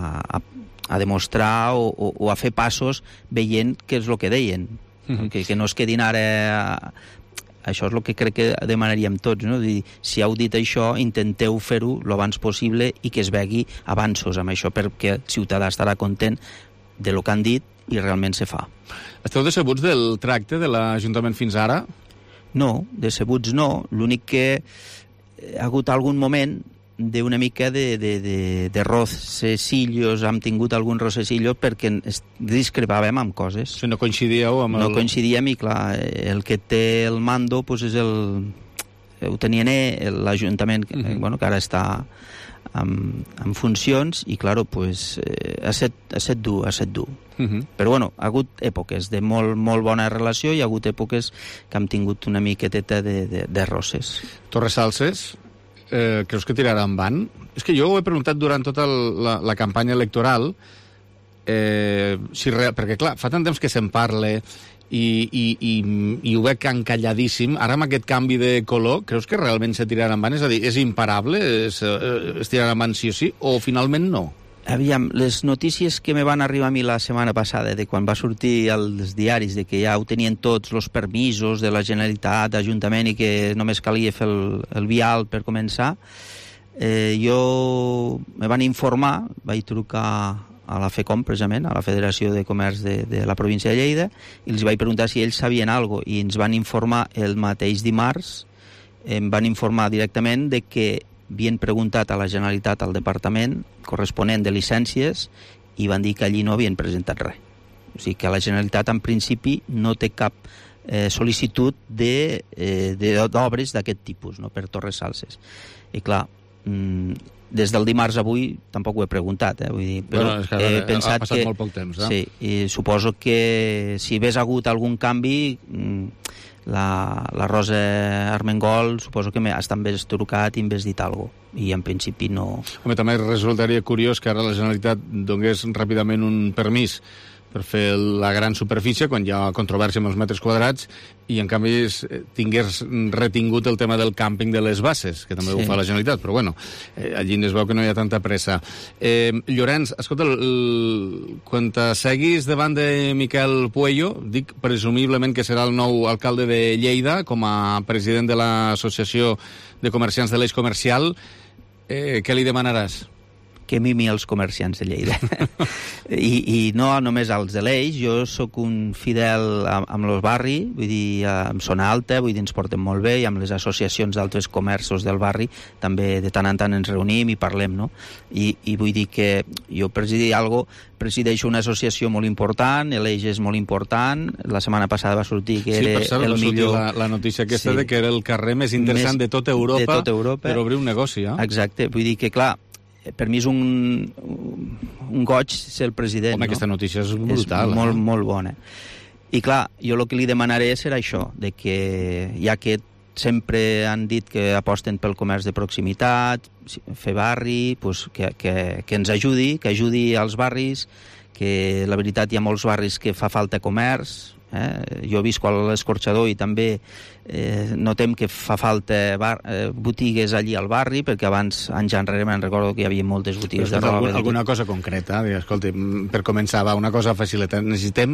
a demostrar o a fer passos veient què és el que deien. Que no es quedin ara... Això és el que crec que demanaríem tots, no? Si heu dit això, intenteu fer-ho l'abans possible i que es vegi avanços amb això, perquè el ciutadà estarà content de lo que han dit i realment se fa. Esteu decebuts del tracte de l'Ajuntament fins ara? No, decebuts no. L'únic que ha hagut algun moment d'una mica de rocesillos, hem tingut algun rocesillo perquè discrepàvem amb coses. Si no coincidíeu amb No coincidíem i, clar, el que té el mando pues és ho tenien l'Ajuntament, que ara està en funcions i, clar, pues, ha set dur. Però, bueno, ha hagut èpoques de molt bona relació i ha hagut èpoques que hem tingut una miqueteta de roces. Torresalses, creus que tirarà endavant? És que jo ho he preguntat durant tota la campanya electoral, perquè, clar, fa tant temps que se'n parla i ho veig encalladíssim. Ara, amb aquest canvi de color, creus que realment se tirarà endavant? És a dir, és imparable? Es tirarà endavant sí o sí? O finalment no? Aviam, les notícies que me van arribar a mi la setmana passada, de quan va sortir als diaris, de que ja ho tenien tots els permisos de la Generalitat, d'Ajuntament, i que només calia fer el vial per començar, jo me van informar, vaig trucar a la FECOM, precisament, a la Federació de Comerç de la província de Lleida, i els vaig preguntar si ells sabien alguna cosa, i ens van informar el mateix dimarts, em van informar directament de que havien preguntat a la Generalitat, al departament corresponent de llicències, i van dir que allí no havien presentat res. O sigui que la Generalitat, en principi, no té cap sol·licitud d'obres d'aquest tipus, no, per Torresalses. I, clar, des del dimarts avui tampoc ho he preguntat, vull dir, però he pensat ha passat molt poc temps, sí, i suposo que si hagués hagut algun canvi, la Rosa Armengol suposo que està més trucat i m'hagués dit alguna cosa, i en principi no. Home, també resultaria curiós que ara la Generalitat donés ràpidament un permís fer la gran superfície, quan hi ha controvèrsia amb els metres quadrats, i en canvi tingués retingut el tema del càmping de les bases, que també ho fa la Generalitat, però bueno, allí es veu que no hi ha tanta pressa. Llorenç, escolta, quan seguis davant de Miquel Puello, dic presumiblement que serà el nou alcalde de Lleida, com a president de l'Associació de Comerciants de l'Eix Comercial, què li demanaràs? Que mimi els comerciants de Lleida. I no només als de l'Eix, jo sóc un fidel amb el barri, vull dir, amb Zona Alta, vull dir, ens portem molt bé, i amb les associacions d'altres comerços del barri també de tant en tant ens reunim i parlem, no? I vull dir que jo presideixo una associació molt important, l'Eix és molt important, la setmana passada va sortir que era el millor... la notícia aquesta de que era el carrer més interessant de tota Europa per obrir un negoci, eh? Exacte, vull dir que, clar, per mi és un goig ser el president. Home, aquesta notícia és brutal. És molt, molt bona. I clar, jo el que li demanaré serà això, de que ja que sempre han dit que aposten pel comerç de proximitat, fer barri, pues, que ens ajudi, que ajudi als barris, que la veritat hi ha molts barris que fa falta comerç. Jo visc a l'Escorxador i també notem que fa falta botigues allí al barri, perquè abans, anys enrere, me'n recordo que hi havia moltes botigues de roba. Alguna cosa concreta? Escolta, per començar, una cosa facilita.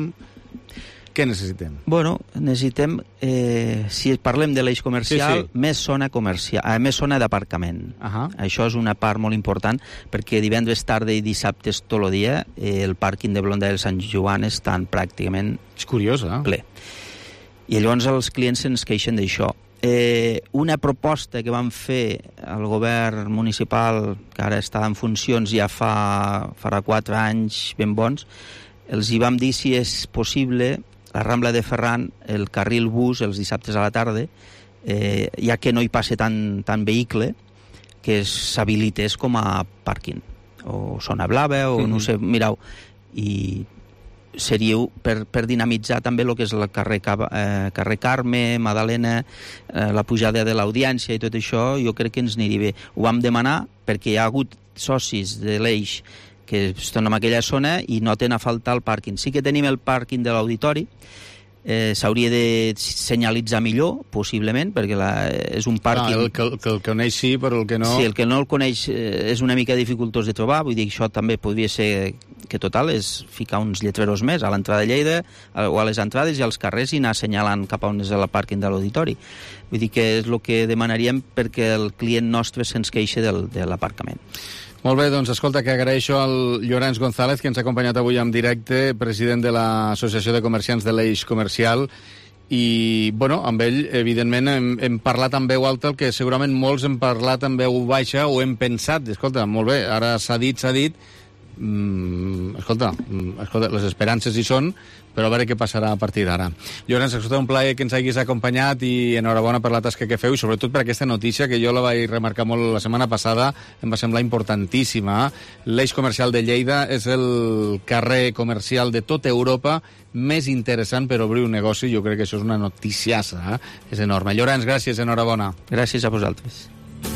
Què necessitem? Bueno, necessitem, si parlem de l'eix comercial, més zona d'aparcament. Això és una part molt important, perquè divendres tarda i dissabtes tot el dia el pàrquing de Blondel de Sant Joan estan pràcticament ple. I llavors els clients se'ns queixen d'això. Una proposta que vam fer al govern municipal, que ara està en funcions ja farà 4 anys ben bons, els hi vam dir si és possible la Rambla de Ferran, el carril bus els dissabtes a la tarda, ja que no hi passa tant vehicle, que s'habilités com a pàrquing, o zona blava, o no sé, mireu, i seria per dinamitzar també el que és el carrer Carme, Madalena, la pujada de l'Audiència i tot això, jo crec que ens aniria bé. Ho vam demanar perquè hi ha hagut socis de l'Eix que estan en aquella zona i noten a faltar el pàrquing. Sí que tenim el pàrquing de l'auditori, s'hauria de senyalitzar millor, possiblement, perquè és un pàrquing... El que el coneix sí, però el que no... Sí, el que no el coneix és una mica dificultós de trobar, vull dir que això també podria ser que total és ficar uns lletreros més a l'entrada de Lleida o a les entrades i als carrers i anar assenyalant cap a on és el pàrquing de l'auditori. Vull dir que és el que demanaríem perquè el client nostre se'ns queixa de l'aparcament. Molt bé, doncs escolta, que agraeixo al Llorenç González, que ens ha acompanyat avui en directe, president de l'Associació de Comerciants de l'Eix Comercial, i, bueno, amb ell, evidentment, hem parlat en veu alta el que segurament molts hem parlat en veu baixa o hem pensat. Escolta, molt bé, ara s'ha dit, escolta, les esperances hi són, però a veure què passarà a partir d'ara. Llorenç, escolta, un plaer que ens haguis acompanyat i enhorabona per la tasca que feu i sobretot per aquesta notícia que jo la vaig remarcar molt la setmana passada, em va semblar importantíssima. L'Eix Comercial de Lleida és el carrer comercial de tota Europa més interessant per obrir un negoci. Jo crec que això és una noticiassa, és enorme. Llorenç, gràcies, enhorabona. Gràcies a vosaltres.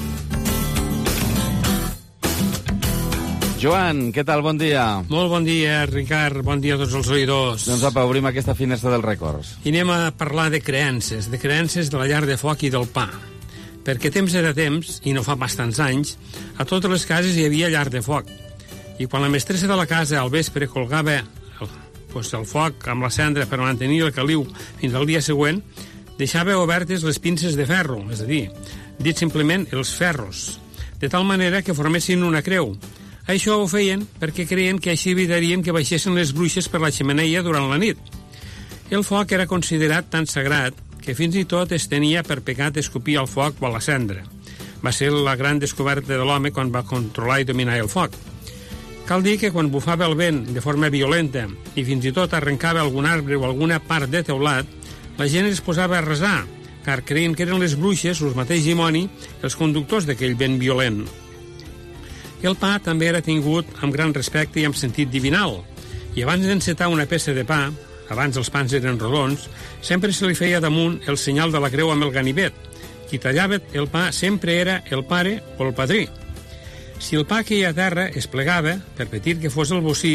Joan, què tal? Bon dia. Molt bon dia, Ricard. Bon dia a tots els oïdors. Doncs apa, obrim aquesta finestra dels rècords. I anem a parlar de creences de la llar de foc i del pa. Perquè temps era temps, i no fa bastants anys, a totes les cases hi havia llar de foc. I quan la mestressa de la casa al vespre colgava el foc amb la cendra per mantenir el caliu fins al dia següent, deixava obertes les pinces de ferro, és a dir, dit simplement els ferros, de tal manera que formessin una creu. Això ho feien perquè creien que així evitaríem que baixessin les bruixes per la xemeneia durant la nit. El foc era considerat tan sagrat que fins i tot es tenia per pecat escopir al foc o a la cendra. Va ser la gran descoberta de l'home quan va controlar i dominar el foc. Cal dir que quan bufava el vent de forma violenta i fins i tot arrencava algun arbre o alguna part de teulat, la gent es posava a resar, car creien que eren les bruixes, el mateix dimoni, els conductors d'aquell vent violent. El pa també era tingut amb gran respecte i amb sentit divinal, i abans d'encetar una peça de pa, abans els pans eren rodons, sempre se li feia damunt el senyal de la creu amb el ganivet. Qui tallava el pa sempre era el pare o el padrí. Si el pa queia a terra es plegava, per petit que fos el bocí,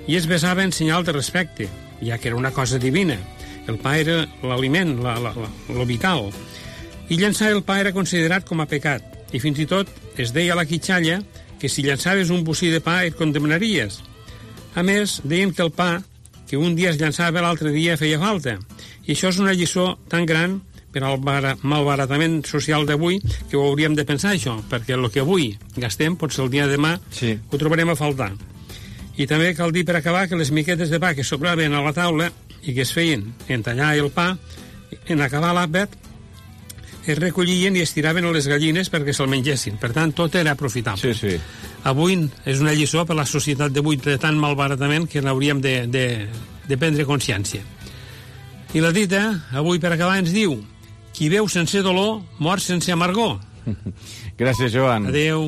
i es besava en senyal de respecte, ja que era una cosa divina. El pa era l'aliment, lo vital. I llançar el pa era considerat com a pecat, i fins i tot es deia a la quitxalla que si llançaves un bocí de pa et condemnaries. A més, deien que el pa que un dia es llançava l'altre dia feia falta. I això és una lliçó tan gran per al malbaratament social d'avui que ho hauríem de pensar, això, perquè el que avui gastem potser el dia de demà ho trobarem a faltar. I també cal dir per acabar que les miquetes de pa que sobraven a la taula i que es feien en tallar el pa, en acabar l'àpat, es recollien i es tiraven a les gallines perquè se'l mengessin. Per tant, tot era aprofitable. Sí. Avui és una lliçó per la societat d'avui de tant malbaratament que n'hauríem de prendre consciència. I la dita, avui per acabar, ens diu: qui veu sense dolor, mor sense amargor. Gràcies, Joan. Adéu.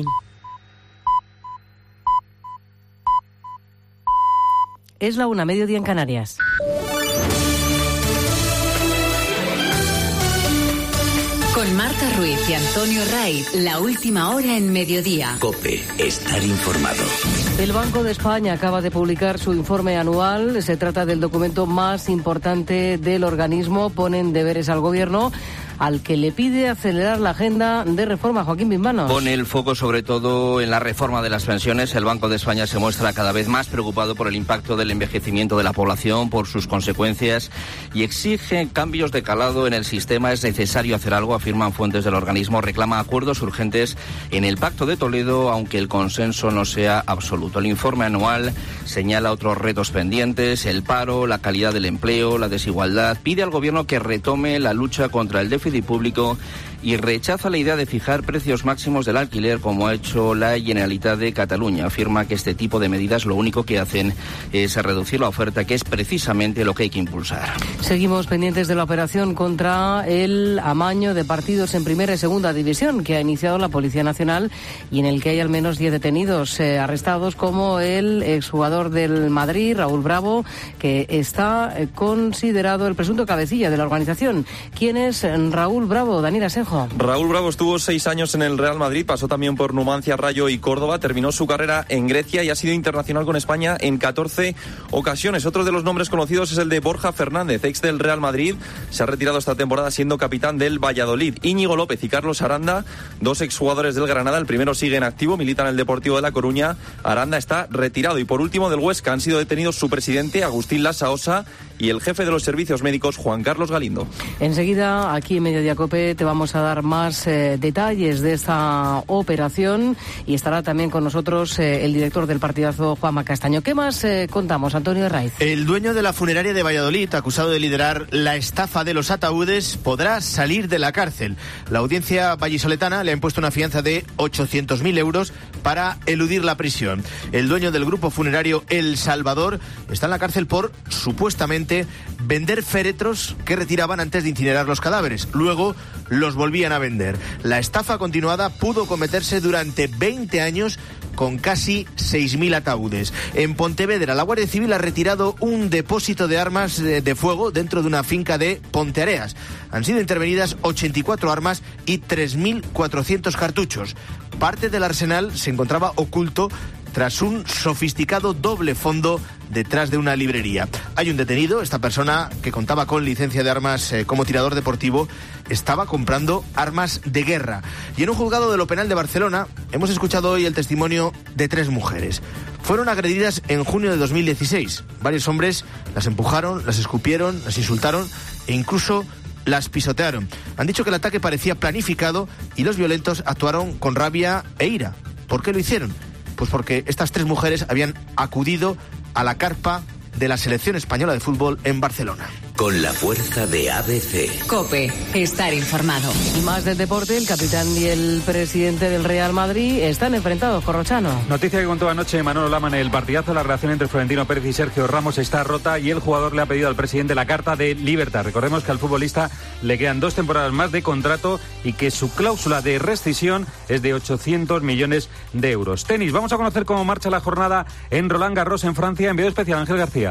Es la 1, mediodía en Canarias. Con Marta Ruiz y Antonio Raiz, la última hora en mediodía. COPE, estar informado. El Banco de España acaba de publicar su informe anual. Se trata del documento más importante del organismo. Ponen deberes al gobierno, al que le pide acelerar la agenda de reforma. Joaquín Bismanos. Pone el foco sobre todo en la reforma de las pensiones. El Banco de España se muestra cada vez más preocupado por el impacto del envejecimiento de la población, por sus consecuencias, y exige cambios de calado en el sistema. Es necesario hacer algo, afirman fuentes del organismo. Reclama acuerdos urgentes en el Pacto de Toledo, aunque el consenso no sea absoluto. El informe anual señala otros retos pendientes: el paro, la calidad del empleo, la desigualdad. Pide al gobierno que retome la lucha contra el déficit público y rechaza la idea de fijar precios máximos del alquiler, como ha hecho la Generalitat de Cataluña. Afirma que este tipo de medidas lo único que hacen es reducir la oferta, que es precisamente lo que hay que impulsar. Seguimos pendientes de la operación contra el amaño de partidos en primera y segunda división que ha iniciado la Policía Nacional y en el que hay al menos 10 detenidos arrestados, como el exjugador del Madrid, Raúl Bravo, que está considerado el presunto cabecilla de la organización. ¿Quién es Raúl Bravo? Daniel Asenjo. Raúl Bravo estuvo 6 años en el Real Madrid, pasó también por Numancia, Rayo y Córdoba, terminó su carrera en Grecia y ha sido internacional con España en 14 ocasiones. Otro de los nombres conocidos es el de Borja Fernández, ex del Real Madrid. Se ha retirado esta temporada siendo capitán del Valladolid. Íñigo López y Carlos Aranda, 2 exjugadores del Granada. El primero sigue en activo, milita en el Deportivo de La Coruña. Aranda está retirado. Y por último, del Huesca han sido detenidos su presidente, Agustín Lasaosa, y el jefe de los servicios médicos, Juan Carlos Galindo. Enseguida, aquí en Mediodía COPE, te vamos a dar más detalles de esta operación y estará también con nosotros el director del partidazo, Juanma Castaño. ¿Qué más contamos, Antonio Raiz? El dueño de la funeraria de Valladolid, acusado de liderar la estafa de los ataúdes, podrá salir de la cárcel. La audiencia vallisoletana le ha impuesto una fianza de 800.000 euros para eludir la prisión. El dueño del grupo funerario El Salvador está en la cárcel por, supuestamente, vender féretros que retiraban antes de incinerar los cadáveres. Luego los volvían a vender. La estafa continuada pudo cometerse durante 20 años con casi 6.000 ataúdes. En Pontevedra, la Guardia Civil ha retirado un depósito de armas de fuego dentro de una finca de Ponteareas. Han sido intervenidas 84 armas y 3.400 cartuchos. Parte del arsenal se encontraba oculto tras un sofisticado doble fondo detrás de una librería. Hay un detenido. Esta persona, que contaba con licencia de armas como tirador deportivo, estaba comprando armas de guerra. Y en un juzgado de lo penal de Barcelona hemos escuchado hoy el testimonio de 3 mujeres. Fueron agredidas en junio de 2016. Varios hombres las empujaron, las escupieron, las insultaron e incluso las pisotearon. Han dicho que el ataque parecía planificado y los violentos actuaron con rabia e ira. ¿Por qué lo hicieron? Pues porque estas 3 mujeres habían acudido a la carpa de la selección española de fútbol en Barcelona. Con la fuerza de ABC. COPE, estar informado. Y más del deporte, el capitán y el presidente del Real Madrid están enfrentados, Corrochano. Noticia que contó anoche Manolo Lama en el partidazo. La relación entre Florentino Pérez y Sergio Ramos está rota y el jugador le ha pedido al presidente la carta de libertad. Recordemos que al futbolista le quedan 2 temporadas más de contrato y que su cláusula de rescisión es de 800 millones de euros. Tenis, vamos a conocer cómo marcha la jornada en Roland Garros en Francia. Enviado especial Ángel García.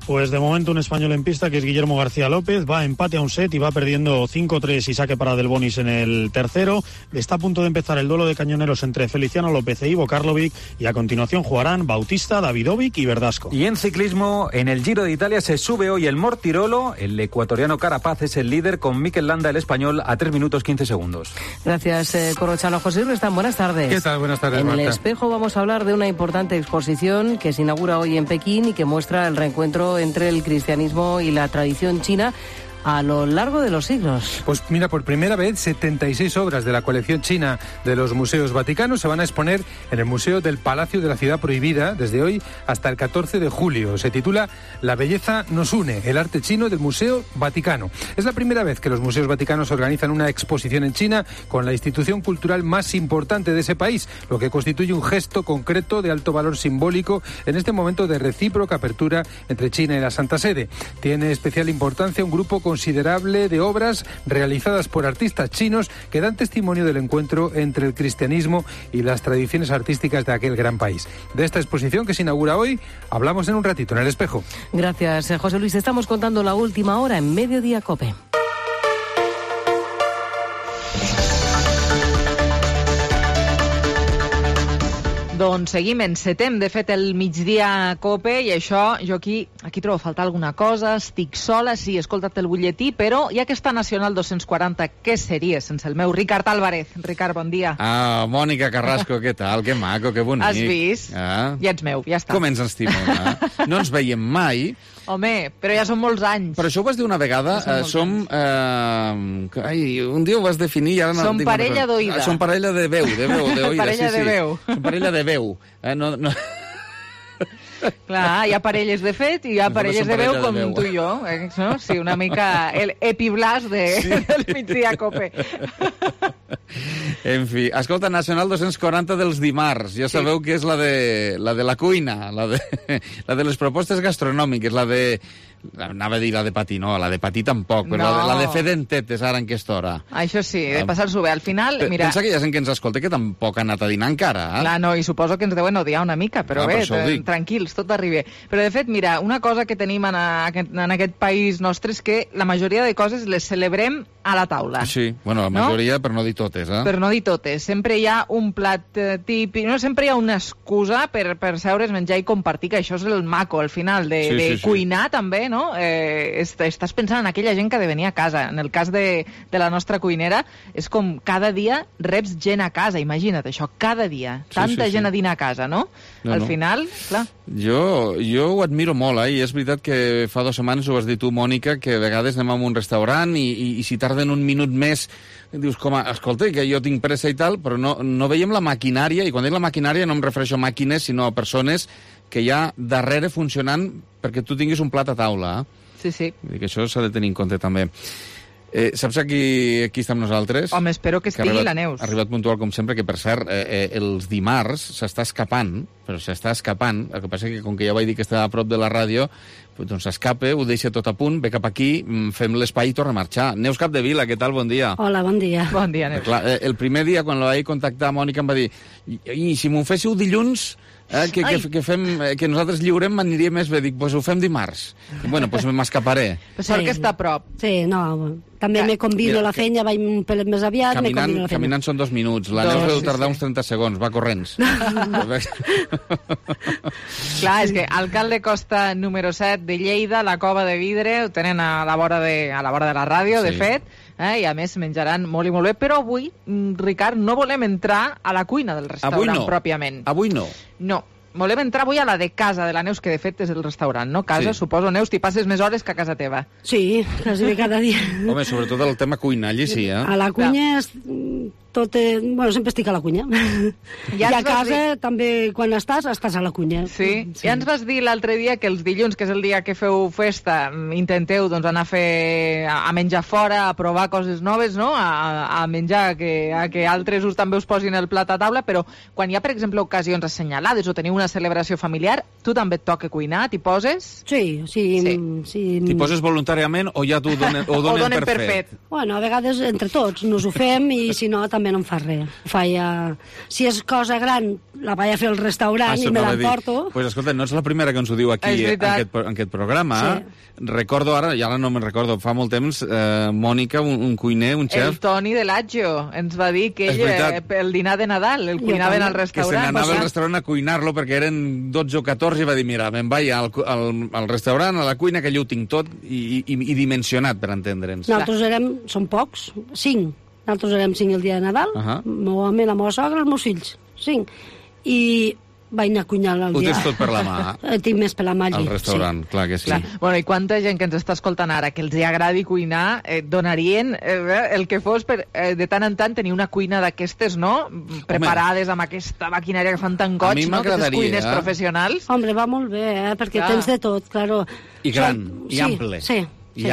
Pues de momento un español en pista que es Guillermo García López, va a empate a un set y va perdiendo 5-3 y saque para Del Bonis en el tercero. Está a punto de empezar el duelo de cañoneros entre Feliciano López e Ivo Karlovic y a continuación jugarán Bautista, Davidovic y Verdasco. Y en ciclismo, en el Giro de Italia se sube hoy el Mortirolo, el ecuatoriano Carapaz es el líder con Mikel Landa, el español, a 3 minutos 15 segundos. Gracias, Corrochano. José Restán, buenas tardes. ¿Qué tal? Buenas tardes, Marta. En Marta. El Espejo vamos a hablar de una importante exposición que se inaugura hoy en Pekín y que muestra el reencuentro entre el cristianismo y la tradición china a lo largo de los siglos. Pues mira, por primera vez 76 obras de la colección china de los museos vaticanos se van a exponer en el Museo del Palacio de la Ciudad Prohibida desde hoy hasta el 14 de julio. Se titula La belleza nos une, el arte chino del Museo Vaticano. Es la primera vez que los museos vaticanos organizan una exposición en China con la institución cultural más importante de ese país, lo que constituye un gesto concreto de alto valor simbólico en este momento de recíproca apertura entre China y la Santa Sede. Tiene especial importancia un grupo considerable de obras realizadas por artistas chinos que dan testimonio del encuentro entre el cristianismo y las tradiciones artísticas de aquel gran país. De esta exposición que se inaugura hoy, hablamos en un ratito en El Espejo. Gracias, José Luis. Estamos contando la última hora en Mediodía COPE. Doncs seguim, encetem, de fet, el migdia COPE, i això, jo aquí trobo a faltar alguna cosa, estic sola, sí, he escoltat el butlletí, però hi ha aquesta Nacional 240, què seria sense el meu Ricard Álvarez? Ricard, bon dia. Ah, Mònica Carrasco, què tal? Que maco, que bonic. Has vist? Ja ets meu, ja està. Com ens estimo, No ens veiem mai. Home, però ja són molts anys. Però això ho vas dir una vegada, un dia ho vas definir i ara no... Som parella d'oïda. Som parella de veu, d'oïda. Parella de veu. Som parella de veu. No... Clar, hi ha parelles de fet i hi ha parelles de veu com tu i jo. No? Sí, una mica el epiblas del migdia COPE. En fi, escolta, Nacional 240 dels dimarts. Ja sabeu que és la de la cuina, la de les propostes gastronòmiques, la de... Anava a dir la de patí, no, la de patí tampoc, però no. la de fer dentetes ara en aquesta hora. Això sí, de passar-s'ho bé. Al final, mira... Pensa que hi ha gent que ens escolta que tampoc ha anat a dinar encara. Clar, no, i suposo que ens deuen odiar una mica, però bé, tranquils, tot arriba. Però de fet, mira, una cosa que tenim en aquest país nostre és que la majoria de coses les celebrem a la taula. Sí, bueno, la majoria, per no dir totes, Per no dir totes. Sempre hi ha un plat típic, no, sempre hi ha una excusa per seure's, menjar i compartir, que això és el maco, al final, de cuinar també, no? Estàs pensant en aquella gent que ha de venir a casa. En el cas de la nostra cuinera, és com cada dia reps gent a casa, imagina't això, cada dia. Tanta gent a dinar a casa, no? Al final, clar. Jo ho admiro molt, i és veritat que fa 2 setmanes ho vas dir tu, Mònica, que a vegades anem a un restaurant i si tarden un minut més dius, escolta, que jo tinc pressa i tal, però no veiem la maquinària, i quan dic la maquinària no em refereixo a màquines, sinó a persones que hi ha darrere funcionant perquè tu tinguis un plat a taula. Sí, sí. I que això s'ha de tenir en compte també. Saps aquí estem nosaltres? Home, espero que estigui la Neus. Ha arribat puntual, com sempre, que per cert, els dimarts s'està escapant, però s'està escapant. El que passa que, com que ja vaig dir que estava a prop de la ràdio, doncs s'escapa, ho deixa tot a punt, ve cap aquí, fem l'espai i torna a marxar. Neus Capdevila, què tal? Bon dia. Hola, bon dia. Bon dia, Neus. Clar, el primer dia, quan la vaig contactar, Mònica em va dir, i si m'ho féssiu dilluns... que nosaltres lliurem m'aniria més bé. Dic, doncs ho fem dimarts. Bueno, doncs m'escaparé. Sort que està a prop. Sí, no, també me convido a la feina, vaig un pelet més aviat, me convido a la feina. Caminant són 2 minuts, la Neus deu tardar uns 30 segons, va corrents. Clar, és que alcalde Costa número 7 de Lleida, la Cova de Vidre, ho tenen a la vora de la ràdio, de fet, i a més menjaran molt i molt bé, però avui, Ricard, no volem entrar a la cuina del restaurant pròpiament. Avui no. No. Volem entrar avui a la de casa de la Neus, que de fet és el restaurant, no? Casa, suposo, Neus, t'hi passes més hores que a casa teva. Sí, quasi cada dia. Home, sobretot el tema cuina, allí sí, A la cuina bueno, sempre estic a la cuina. I a casa també, quan estàs a la cuina. Sí? Ja ens vas dir l'altre dia que els dilluns, que és el dia que feu festa, intenteu anar a menjar fora, a provar coses noves, no? A menjar, que altres també us posin el plat a taula, però quan hi ha, per exemple, ocasions assenyalades o teniu una celebració familiar, tu també et toca cuinar, t'hi poses? Sí. T'hi poses voluntàriament o ja t'ho donen per fet? Bueno, a vegades entre tots nos ho fem i si no No, també no em fa res. Si és cosa gran, la vaig a fer al restaurant i me l'emporto. Pues escolta, no ets la primera que ens ho diu aquí en aquest programa. Sí. Recordo ara, i ara no me'n recordo, fa molt temps, Mònica, un cuiner, un xef... El Toni de Laggio ens va dir que ell, pel dinar de Nadal, el cuinaven al restaurant. Que se n'anava al restaurant a cuinar-lo perquè eren 12 o 14 i va dir, mira, me'n vaig al restaurant, a la cuina, que allò ho tinc tot i dimensionat, per entendre'ns. Nosaltres som pocs, 5. Nosaltres érem 5 el dia de Nadal, meu home, la meva sogra, els meus fills, 5. I vaig anar a cuinar el dia. Ho tens tot per la mà. Tinc més per la mà allí. Al restaurant, clar que sí. Clar. Bueno, i quanta gent que ens està escoltant ara que els agradi cuinar, donarien el que fos per, de tant en tant, tenir una cuina d'aquestes, no? Preparades amb aquesta maquinària que fan tan goig, no? Aquestes cuines professionals. Hombre, va molt bé, perquè tens de tot, claro. I gran, i ample. Sí.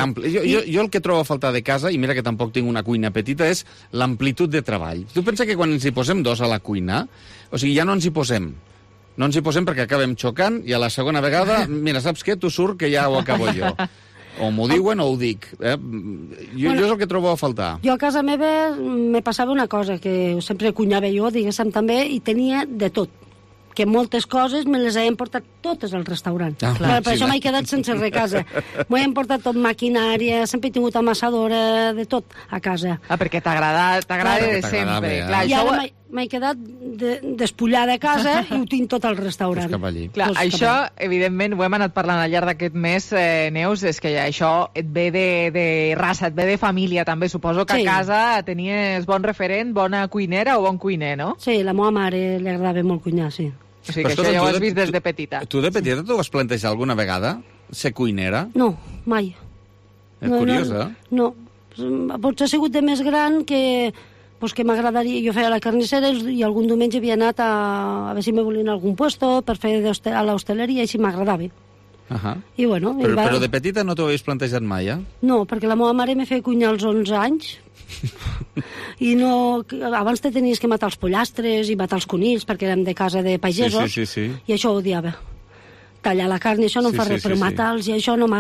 Jo el que trobo a faltar de casa, i mira que tampoc tinc una cuina petita, és l'amplitud de treball. Tu pensa que quan ens hi posem 2 a la cuina, o sigui, ja no ens hi posem. No ens hi posem perquè acabem xocant i a la segona vegada, mira, saps què? Tu surt que ja ho acabo jo. O m'ho diuen o ho dic. Jo és el que trobo a faltar. Jo a casa meva me passava una cosa, que sempre cuinava jo, diguéssim, també, i tenia de tot. Que moltes coses me les he portat totes al restaurant. Per això m'he quedat sense res a casa. M'he portat tot maquinària, sempre he tingut amassadora, de tot a casa. Perquè t'agrada de sempre. I ara m'he quedat despullada a casa i ho tinc tot al restaurant. Clar, això, evidentment, ho hem anat parlant al llarg d'aquest mes, Neus, és que això et ve de raça, et ve de família, també. Suposo que a casa tenies bon referent, bona cuinera o bon cuiner, no? Sí, la meva mare li agradava molt cuinar, sí. O sigui, que això ja ho has vist des de petita. Tu de petita t'ho vas plantejar alguna vegada? Ser cuinera? No, mai. És curiosa. No. Potser ha sigut de més gran que m'agradaria... Jo feia la carnissera i algun diumenge havia anat a veure si me volien algun puesto per fer a l'hostaleria i si m'agradava. I bueno... Però de petita no t'ho havies plantejat mai, eh? No, perquè la meva mare me feia cuinar als 11 anys i no... Abans te tenies que matar els pollastres i matar els conills perquè érem de casa de pagesos i això ho odiava. Tallar la carn i això no em fa res, però matar-los i això no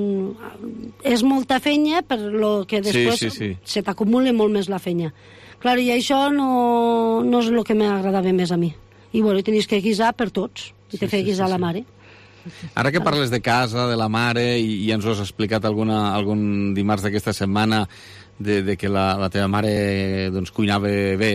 és molta feina per lo que després se t'acumula molt més la feina. Clar, i això no és el que m'agradava més a mi. I bueno, tenies que guisar per tots i te feia guisar la mare. Ara que parles de casa, de la mare, i ja ens ho has explicat algun dimarts d'aquesta setmana, de que la teva mare doncs, cuinava bé.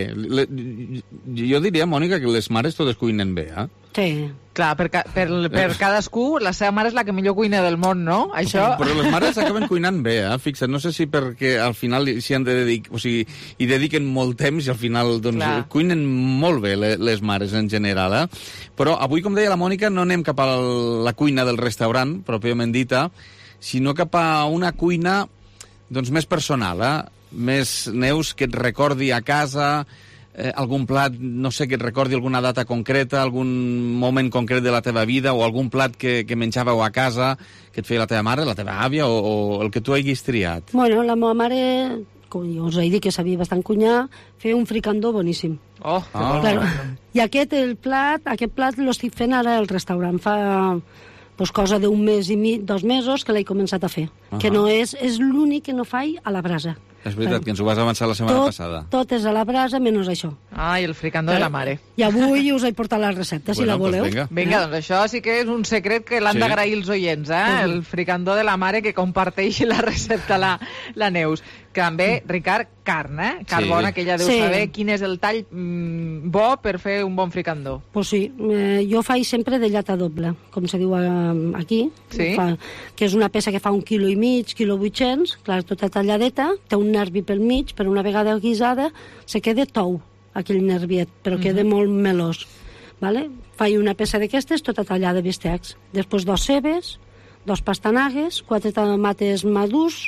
Jo diria, Mònica, que les mares totes cuinen bé, eh? Sí. Clar, per cadascú, la seva mare és la que millor cuina del món, no? Això... Però les mares acaben cuinant bé, eh? Fixa't, no sé si perquè al final s'hi han de dedicar, o sigui, hi dediquen molt temps i al final doncs, cuinen molt bé les mares en general, eh? Però avui, com deia la Mònica, no anem cap a la cuina del restaurant, pròpiament dita, sinó cap a una cuina doncs més personal, més, Neus, que et recordi a casa, algun plat, no sé, que et recordi alguna data concreta, algun moment concret de la teva vida, o algun plat que menjàveu a casa, que et feia la teva mare, la teva àvia, o el que tu haguis triat. Bueno, la meva mare, com jo us he dit que sabia bastant cuinar, feia un fricandó boníssim. Claro. I aquest plat l'estic fent ara al restaurant, fa... pues cosa d'un mes i mig, 2 mesos, que l'he començat a fer. Que no és l'únic que no faig a la brasa. És veritat, que ens ho vas avançar la setmana passada. Tot és a la brasa, menys això. I el fricandó de la mare. I avui us he portat la recepta, si la voleu. Vinga, doncs això sí que és un secret que l'han d'agrair els oients, el fricandó de la mare que comparteixi la recepta la Neus. Que també, Ricard, carn, carn bona, que ella deu saber quin és el tall bo per fer un bon fricandó. Pues sí, jo faig sempre de llata doble, com se diu aquí, que és una peça que fa 1,5 kg, 1,8 kg, clar, tota talladeta, té un nervi pel mig, però una vegada guisada se queda tou, aquell nerviet, però queda molt melós. Faig una peça d'aquestes, tota tallada de bistecs. Després 2 cebes, 2 pastanagues, 4 tomates madurs,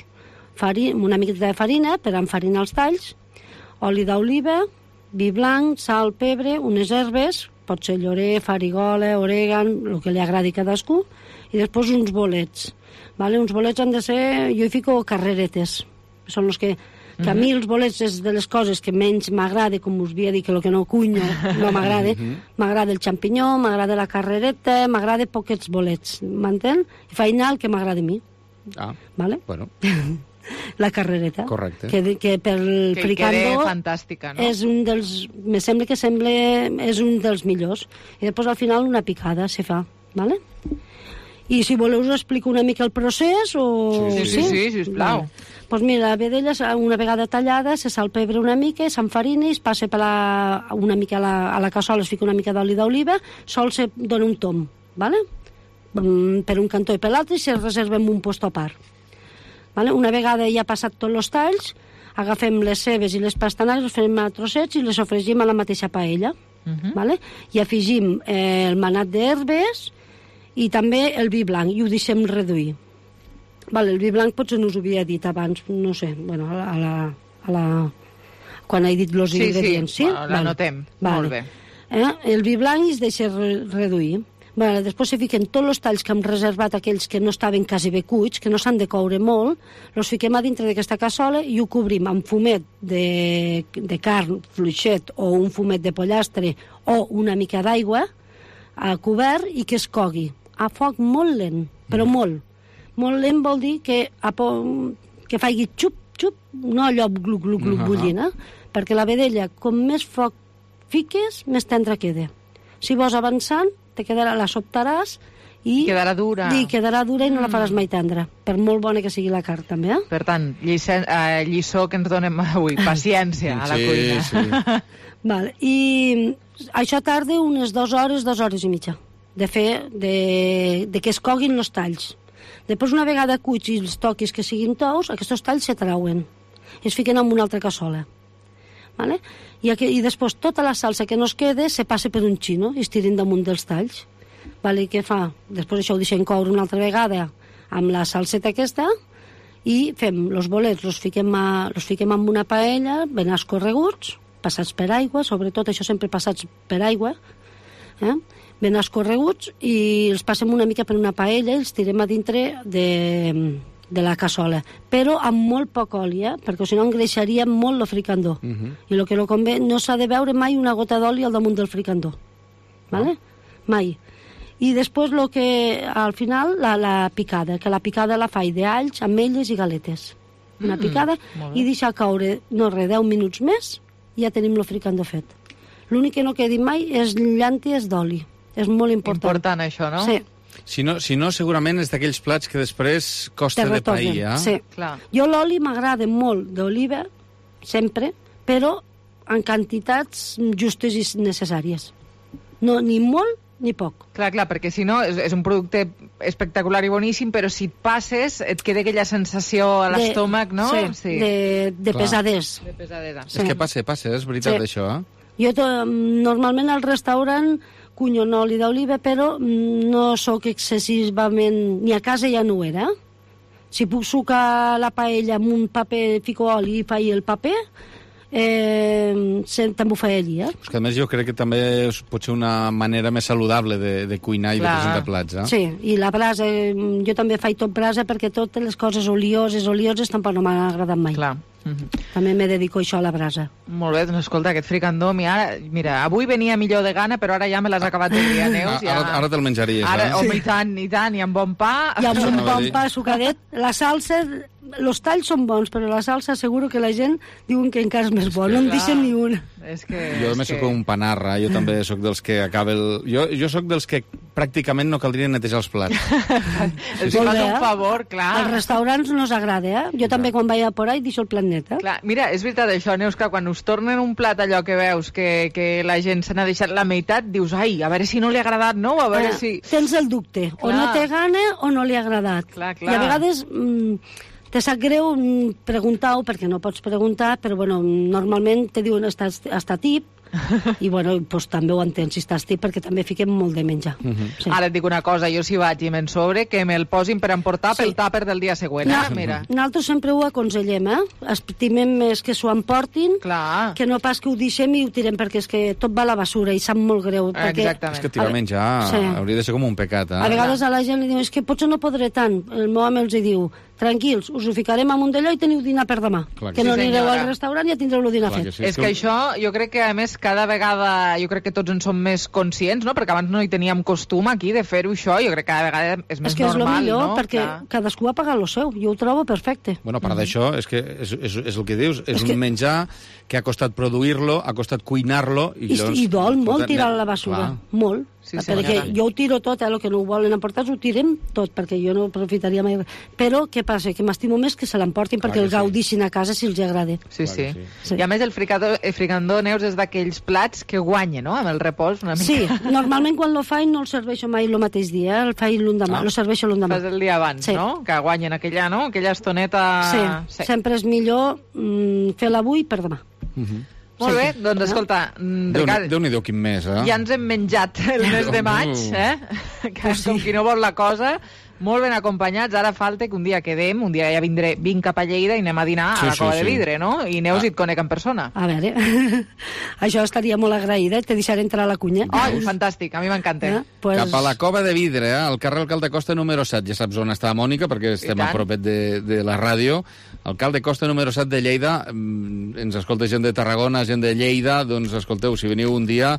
una miqueta de farina per enfarinar els talls, oli d'oliva, vi blanc, sal, pebre, unes herbes, pot ser llorer, farigola, orègan, el que li agradi a cadascú, i després uns bolets. Uns bolets han de ser... Jo hi fico carreretes. Són els que a mi els bolets és de les coses que menys m'agrada, com us havia dit, que el que no cuino no m'agrada. M'agrada el xampinyó, m'agrada la carrereta, m'agrada poquets bolets, m'entén? I faig anar el que m'agrada a mi. Vale? Bueno. La carrereta. Correcte. Que pel fricandó... Que fantàstica, no? És un dels... Me sembla que és un dels millors. I després al final una picada se fa, ¿vale? I si voleu us explico una mica el procés o... Sí, sisplau. Doncs mira, la vedella una vegada tallada se salpebre una mica, s'enfarina i es passa una mica a la cassola, es fica una mica d'oli d'oliva, sol se dona un tom, ¿vale? Per un cantó i per l'altre i se reserva en un post a part. Vale? Una vegada ja passat tots els talls, agafem les cebes i les pastanagues, les fem a trossets i les sofregim a la mateixa paella. Vale? I afegim el manat d'herbes i també el vi blanc, i ho deixem reduir. Vale, el vi blanc potser no us ho havia dit abans, no sé, bueno, quan he dit els ingredients. Sí, l'anotem, molt bé. El vi blanc es deixa reduir. Bueno, després se fiquen tots els talls que hem reservat, aquells que no estaven quasi bé cuits, que no s'han de coure molt, els fiquem a dintre d'aquesta cassola i ho cobrim amb fumet de carn, fluixet o un fumet de pollastre o una mica d'aigua a cobert i que es cogui a foc molt lent, però molt. Molt lent vol dir que faci xup, xup, no allò gluc bullint, perquè la vedella, com més foc fiques, més tendra queda. Si vas avançant, la sobtaràs i quedarà dura. I quedarà dura i no la faràs mai tendra, per molt bona que sigui la carn també. Per tant, lliçó que ens donem avui, paciència a la cuina. Sí. Vale. I això tarda unes 2 hores, 2 hores i mitja de fer de que es coguin els talls. Després, una vegada cuits i els toquis que siguin tous, aquests talls se trauen i es fiquen en una altra cassola. Vale? I després tota la salsa que no es queda se passa per un xino i es tirin damunt dels talls. Vale? Què fa? Després això ho deixem coure una altra vegada amb la salseta aquesta i fem els bolets, els fiquem en una paella ben escorreguts, passats per aigua, sobretot això sempre passats per aigua, ben escorreguts, i els passem una mica per una paella i els tirem a dintre de la cassola, però amb molt poc oli, perquè si no engreixaria molt el fricandó. I el que no convé, no s'ha de veure mai una gota d'oli al damunt del fricandó. Vale? Mai. I després al final la picada, que la picada la faig d'alls, ametlles i galetes. Una picada i deixar caure, no res, 10 minuts més i ja tenim el fricandó fet. L'únic que no quedi mai és llànties d'oli. És molt important. Important això, no? Sí. Si no, segurament és d'aquells plats que després costa de pair, Sí, clar. Jo l'oli m'agrada molt d'oliva, sempre, però en quantitats justes i necessàries. No, ni molt ni poc. Clar, perquè si no és un producte espectacular i boníssim, però si et passes et queda aquella sensació a l'estómac, no? Sí, de pesadesa. De pesadesa. És que passa, és veritat això, Jo normalment al restaurant cunyo en oli d'oliva, però no sóc excessivament... Ni a casa ja no ho era. Si puc sucar la paella amb un paper, fico oli i faig el paper, també ho faig allí, És que a més jo crec que també pot ser una manera més saludable de cuinar i de presentar plats, Sí, i la brasa, jo també faig tot brasa perquè totes les coses olioses tampoc no m'han agradat mai. Clar. També me dedico això a la brasa. Molt bé, doncs escolta, aquest fricandó, mira, avui venia millor de gana, però ara ja me l'has acabat de dir, Neus. Ara te'l menjaries, Home, i tant, i amb bon pa. I amb un bon pa sucadet. La salsa, els talls són bons, però la salsa seguro que la gent diuen que encara és més bona. No en deixen ni una. Jo també soc un panarra, jo també soc dels que acaba Jo soc dels que pràcticament no caldria netejar els plats. Els fas un favor, clar. Als restaurants no us agrada, Jo també quan vaig a por ahí deixo el plat net, Clar, mira, és veritat això, Neus, que quan us tornen un plat allò que veus que la gent se n'ha deixat la meitat, dius, ai, a veure si no li ha agradat, no? A veure si... Tens el dubte, o no té gana o no li ha agradat. Clar. I a vegades... te sap greu preguntar-ho, perquè no pots preguntar, però bueno, normalment te diuen està tip, i bueno, doncs també ho entens si estàs tip, perquè també fiquem molt de menjar. Sí. Ara et dic una cosa, jo si vaig i me'n sobre, que me'l posin per emportar pel tàper del dia següent. Mira. Nosaltres sempre ho aconsellem, estimem més que s'ho emportin, que no pas que ho deixem i ho tirem, perquè és que tot va a la basura i sap molt greu. Exactament. És que tirar menjar hauria de ser com un pecat. A vegades a la gent li diu, és que potser no podré tant. El meu home els diu, tranquils, us ho ficarem amunt d'allò i teniu dinar per demà. Que no anireu al restaurant i ja tindreu el dinar fet. És que això, jo crec que a més cada vegada, jo crec que tots en som més conscients, no? Perquè abans no hi teníem costum aquí de fer-ho això, jo crec que cada vegada és més normal, no? És que és el millor, perquè cadascú ha pagat el seu, jo ho trobo perfecte. Bueno, a part d'això, és que és el que dius, és un menjar que ha costat produir-lo, ha costat cuinar-lo... I dol molt tirar a la basura, molt. Sí, perquè jo ho tiro tot, el que no ho volen emportar ho tirem tot, perquè jo no aprofitaria mai. Però què passa? Que m'estimo més que se l'emportin perquè el gaudixin a casa si els agrada. Sí. I a més el fricandó, Neus, és d'aquells plats que guanya, no?, amb el repòs una mica. Sí, normalment quan lo faig no el serveixo mai el mateix dia, el faig l'endemà, lo serveixo l'endemà. Fas el dia abans, no?, que guanyen aquella, no?, aquella estoneta... Sí, sempre és millor fer-la avui per demà. Molt bé, doncs escolta, Ricard... Déu-n'hi-do quin mes, eh? Ja ens hem menjat el mes de maig, que com qui no vol la cosa, molt ben acompanyats. Ara falta que un dia quedem, un dia ja vinc cap a Lleida i anem a dinar a la Cova de Vidre, no? I Neus et conec en persona. A veure, això estaria molt agraïda, te deixaré entrar a la cunya. Ai, fantàstic, a mi m'encanta. Cap a la Cova de Vidre, al carrer Alcalde Costa número 7. Ja saps on està Mònica, perquè estem a propet de la ràdio. Alcalde Costa número 7 de Lleida. Ens escolta gent de Tarragona, gent de Lleida. Doncs escolteu, si veniu un dia...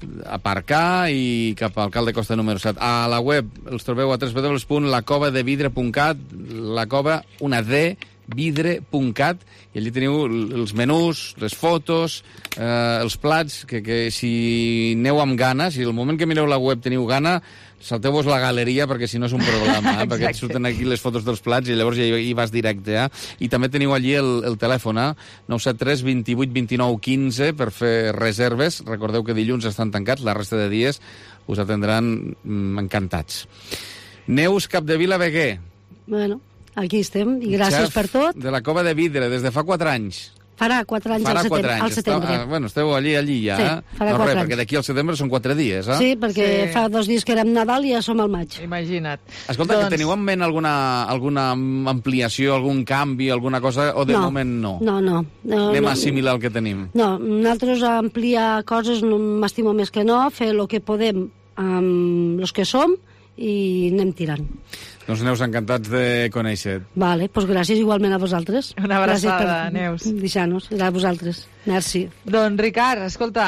aparcar i cap al Alcalde Costa número 7. A la web els trobeu a www.lacovadevidre.cat, la cova, una D, vidre.cat, i allí teniu els menús, les fotos, els plats, que si aneu amb gana, si el moment que mireu la web teniu gana, salteu-vos la galeria, perquè si no és un problema, perquè et surten aquí les fotos dels plats i llavors ja hi vas directe. I també teniu allí el telèfon, 973 28 29 15, per fer reserves. Recordeu que dilluns estan tancats, la resta de dies us atendran encantats. Neus Capdevila Beguer. Bueno, aquí estem, i gràcies per tot. De la Cova de Vidre, des de fa 4 anys. Farà 4 anys al setembre. Bueno, esteu allí ja, sí, farà 4 anys. Perquè d'aquí al setembre són 4 dies, Sí, perquè fa 2 dies que érem Nadal i ja som al maig. Imagina't. Escolta, que teniu en ment alguna ampliació, algun canvi, alguna cosa, o de moment no? No. Anem a assimilar el que tenim? No, nosaltres ampliar coses m'estimo més que no, fer el que podem amb els que som i anem tirant. Doncs Neus, encantats de conèixer. Vale, doncs gràcies igualment a vosaltres. Una abraçada, Neus. Deixar-nos, a vosaltres. Merci. Doncs, Ricard, escolta,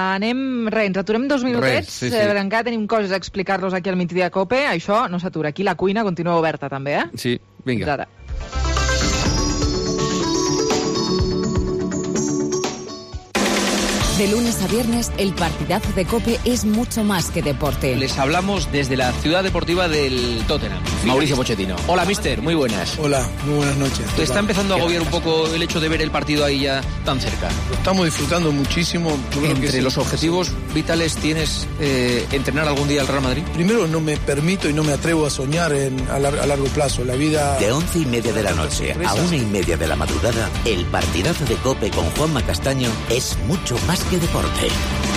ens aturem 2 minutets, perquè encara tenim coses a explicar-los aquí al Migdia Cope. Això no s'atura. Aquí la cuina continua oberta, també, Sí, vinga. Ara. De lunes a viernes, el partidazo de COPE es mucho más que deporte. Les hablamos desde la ciudad deportiva del Tottenham. Mauricio Pochettino. Hola, mister, muy buenas. Hola, muy buenas noches. ¿Te está empezando a agobiar un poco el hecho de ver el partido ahí ya tan cerca? Lo estamos disfrutando muchísimo. Entre los objetivos vitales tienes entrenar algún día al Real Madrid. Primero, no me permito y no me atrevo a soñar a largo plazo. La vida... De 11:30 de la noche a 1:30 de la madrugada, el partidazo de COPE con Juanma Castaño es mucho más que deporte.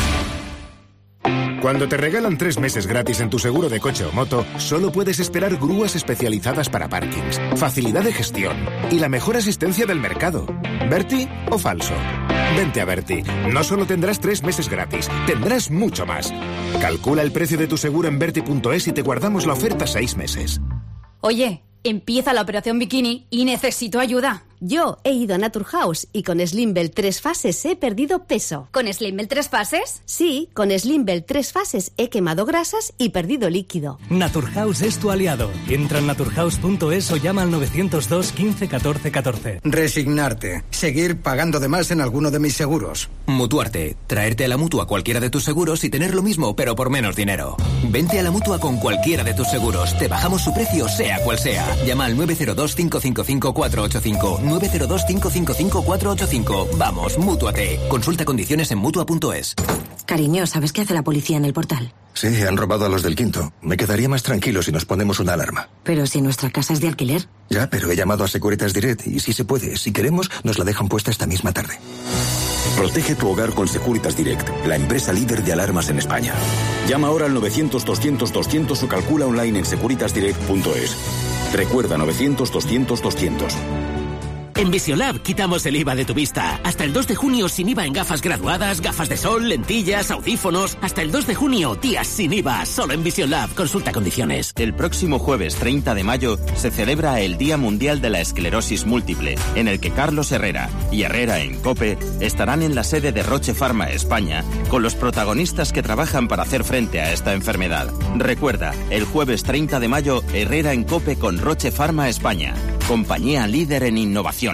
Cuando te regalan 3 meses gratis en tu seguro de coche o moto, solo puedes esperar grúas especializadas para parkings, facilidad de gestión y la mejor asistencia del mercado. ¿Berti o falso? Vente a Berti. No solo tendrás 3 meses gratis, tendrás mucho más. Calcula el precio de tu seguro en Berti.es y te guardamos la oferta 6 meses. Oye, empieza la operación bikini y necesito ayuda. Yo he ido a Naturhaus y con Slimbel 3 fases he perdido peso. ¿Con Slimbel 3 fases? Sí, con Slimbel 3 fases he quemado grasas y perdido líquido. Naturhaus es tu aliado. Entra en naturhaus.es o llama al 902 15 14 14. Resignarte. Seguir pagando de más en alguno de mis seguros. Mutuarte. Traerte a la Mutua cualquiera de tus seguros y tener lo mismo, pero por menos dinero. Vente a la Mutua con cualquiera de tus seguros. Te bajamos su precio, sea cual sea. Llama al 902 555 485. 902 555 485. Vamos, mútuate. Consulta condiciones en Mutua.es. Cariño, ¿sabes qué hace la policía en el portal? Sí, han robado a los del quinto. Me quedaría más tranquilo si nos ponemos una alarma. Pero si nuestra casa es de alquiler. Ya, pero he llamado a Securitas Direct y si se puede, si queremos, nos la dejan puesta esta misma tarde. Protege tu hogar con Securitas Direct, la empresa líder de alarmas en España. Llama ahora al 900-200-200 o calcula online en securitasdirect.es. Recuerda 900-200-200. En Visiolab quitamos el IVA de tu vista. Hasta el 2 de junio sin IVA en gafas graduadas, gafas de sol, lentillas, audífonos. Hasta el 2 de junio, días sin IVA. Solo en Visiolab. Consulta condiciones. El próximo jueves 30 de mayo se celebra el Día Mundial de la Esclerosis Múltiple, en el que Carlos Herrera y Herrera en COPE estarán en la sede de Roche Pharma España con los protagonistas que trabajan para hacer frente a esta enfermedad. Recuerda, el jueves 30 de mayo, Herrera en COPE con Roche Pharma España, compañía líder en innovación.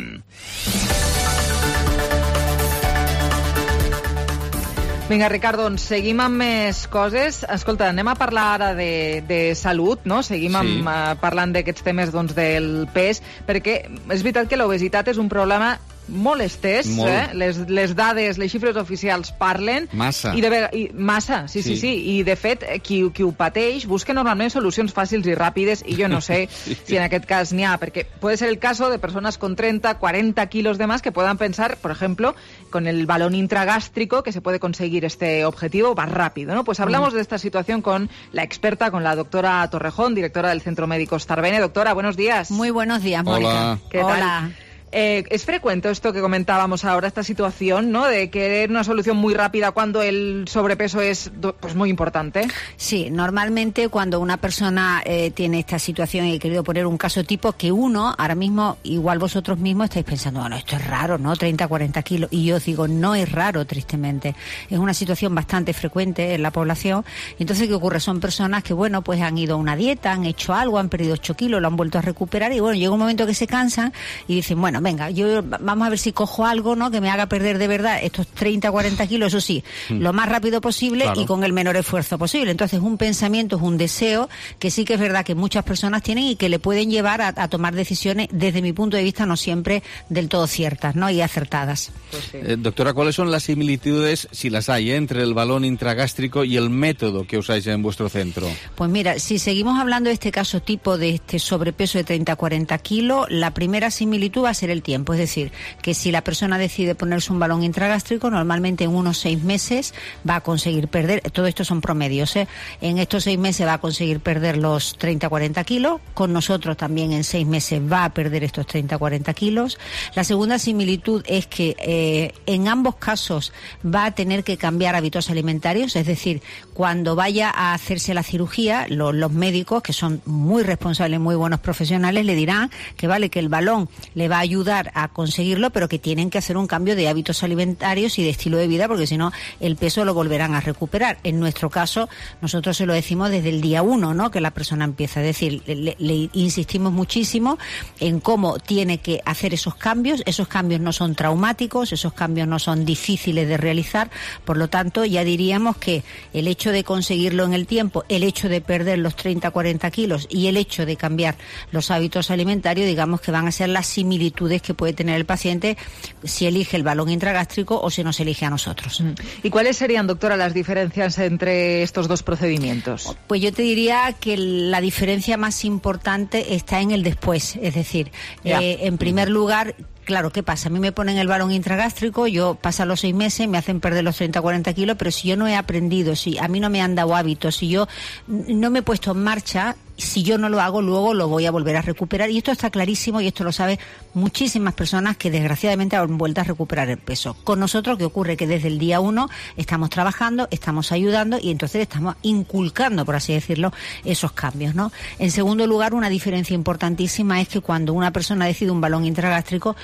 Vinga, Ricard, doncs seguim amb més coses. Escolta, anem a parlar ara de salut, no? Seguim parlant d'aquests temes del pes, perquè és veritat que l'obesitat és un problema molt estès, les dades, les xifres oficials parlen. Massa. Massa, sí. I, de fet, qui ho pateix busca normalment solucions fàcils i ràpides, i jo no sé si en aquest cas n'hi ha, perquè puede ser el caso de personas con 30, 40 kilos de más que puedan pensar, por ejemplo, con el balón intragástrico, que se puede conseguir este objetivo más rápido, ¿no? Pues hablamos de esta situación con la experta, con la doctora Torrejón, directora del Centro Médico Starbene. Doctora, buenos días. Muy buenos días, Mónica. Hola. ¿Qué tal? Es frecuente esto que comentábamos ahora, esta situación, ¿no?, de querer una solución muy rápida cuando el sobrepeso es pues muy importante. Sí, normalmente cuando una persona tiene esta situación, y he querido poner un caso tipo, que uno, ahora mismo, igual vosotros mismos estáis pensando, bueno, esto es raro, ¿no?, 30, 40 kilos, y yo os digo, no es raro, tristemente. Es una situación bastante frecuente en la población. Entonces, ¿qué ocurre? Son personas que, bueno, pues han ido a una dieta, han hecho algo, han perdido 8 kilos, lo han vuelto a recuperar, y bueno, llega un momento que se cansan y dicen, bueno, venga, vamos a ver si cojo algo, ¿no?, que me haga perder de verdad estos 30, 40 kilos, eso sí, lo más rápido posible, claro, y con el menor esfuerzo posible. Entonces, un pensamiento, es un deseo que sí que es verdad que muchas personas tienen y que le pueden llevar a tomar decisiones, desde mi punto de vista, no siempre del todo ciertas, ¿no?, y acertadas. Pues sí. Doctora, ¿cuáles son las similitudes, si las hay, entre el balón intragástrico y el método que usáis en vuestro centro? Pues mira, si seguimos hablando de este caso tipo de este sobrepeso de 30, 40 kilos, la primera similitud va a ser el tiempo. Es decir, que si la persona decide ponerse un balón intragástrico, normalmente en unos 6 meses va a conseguir perder, todo esto son promedios, en estos 6 meses va a conseguir perder los 30-40 kilos, con nosotros también en 6 meses va a perder estos 30-40 kilos. La segunda similitud es que en ambos casos va a tener que cambiar hábitos alimentarios, es decir, cuando vaya a hacerse la cirugía, los médicos, que son muy responsables, muy buenos profesionales, le dirán que vale, que el balón le va a ayudar a conseguirlo, pero que tienen que hacer un cambio de hábitos alimentarios y de estilo de vida, porque si no, el peso lo volverán a recuperar. En nuestro caso, nosotros se lo decimos desde el día 1, ¿no?, que la persona empieza. Es decir, le insistimos muchísimo en cómo tiene que hacer esos cambios. Esos cambios no son traumáticos, esos cambios no son difíciles de realizar, por lo tanto, ya diríamos que el hecho de conseguirlo en el tiempo, el hecho de perder los 30-40 kilos y el hecho de cambiar los hábitos alimentarios, digamos que van a ser las similitudes que puede tener el paciente si elige el balón intragástrico o si nos elige a nosotros. ¿Y cuáles serían, doctora, las diferencias entre estos dos procedimientos? Pues yo te diría que la diferencia más importante está en el después, es decir, en primer lugar, claro, ¿qué pasa? A mí me ponen el balón intragástrico, yo pasan los 6 meses, me hacen perder los 30-40 kilos, pero si yo no he aprendido, si a mí no me han dado hábitos, si yo no me he puesto en marcha, si yo no lo hago, luego lo voy a volver a recuperar. Y esto está clarísimo, y esto lo saben muchísimas personas que desgraciadamente han vuelto a recuperar el peso. Con nosotros, ¿qué ocurre? Que desde el día 1 estamos trabajando, estamos ayudando y entonces estamos inculcando, por así decirlo, esos cambios, ¿no? En segundo lugar, una diferencia importantísima es que cuando una persona decide un balón intragástrico,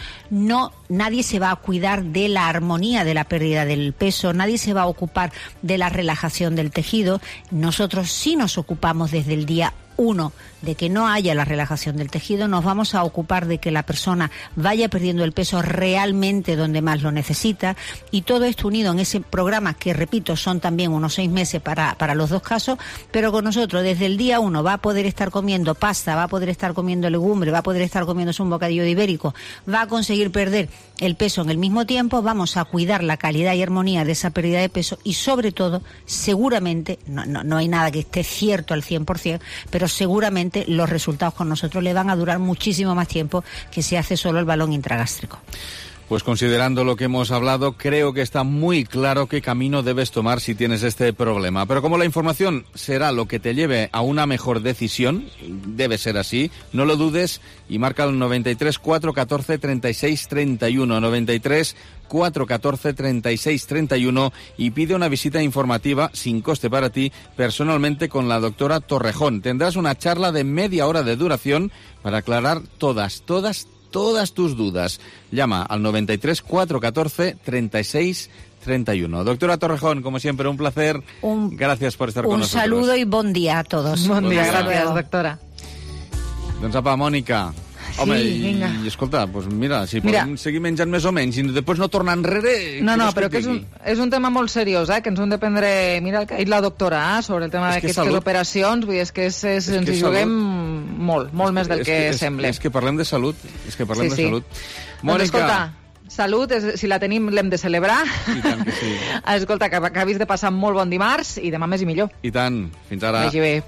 nadie se va a cuidar de la armonía de la pérdida del peso, nadie se va a ocupar de la relajación del tejido. Nosotros sí nos ocupamos desde el día 1 de que no haya la relajación del tejido, nos vamos a ocupar de que la persona vaya perdiendo el peso realmente donde más lo necesita, y todo esto unido en ese programa que, repito, son también unos 6 meses para los dos casos, pero con nosotros desde el día 1 va a poder estar comiendo pasta, va a poder estar comiendo legumbre, va a poder estar comiéndose un bocadillo de ibérico, va a conseguir perder el peso en el mismo tiempo, vamos a cuidar la calidad y armonía de esa pérdida de peso y, sobre todo, seguramente, no hay nada que esté cierto al 100%, pero seguramente los resultados con nosotros le van a durar muchísimo más tiempo que si hace solo el balón intragástrico. Pues considerando lo que hemos hablado, creo que está muy claro qué camino debes tomar si tienes este problema. Pero como la información será lo que te lleve a una mejor decisión, debe ser así, no lo dudes y marca el 93 414 36 31, 93 414 36 31 y pide una visita informativa sin coste para ti personalmente con la doctora Torrejón. Tendrás una charla de media hora de duración para aclarar todas tus dudas. Llama al 93 414 36 31. Doctora Torrejón, como siempre, un placer. Gracias por estar con nosotros. Un saludo y bon dia a todos. Bon dia, gràcies, doctora. Doncs apa, Mònica. Home, vinga. I escolta, pues mira, si podem seguir menjant més o menys i després no tornar enrere... No, però que és un tema molt seriós, que ens ho hem de prendre... Mira el que ha dit la doctora sobre el tema d'aquestes operacions, vull dir, és que ens hi juguem molt més del que sembla. És que parlem de salut, salut. Doncs escolta, salut, si la tenim l'hem de celebrar. I tant que sí. Escolta, que acabis de passar molt bon dimarts i demà més i millor. I tant, fins ara. Vagi bé.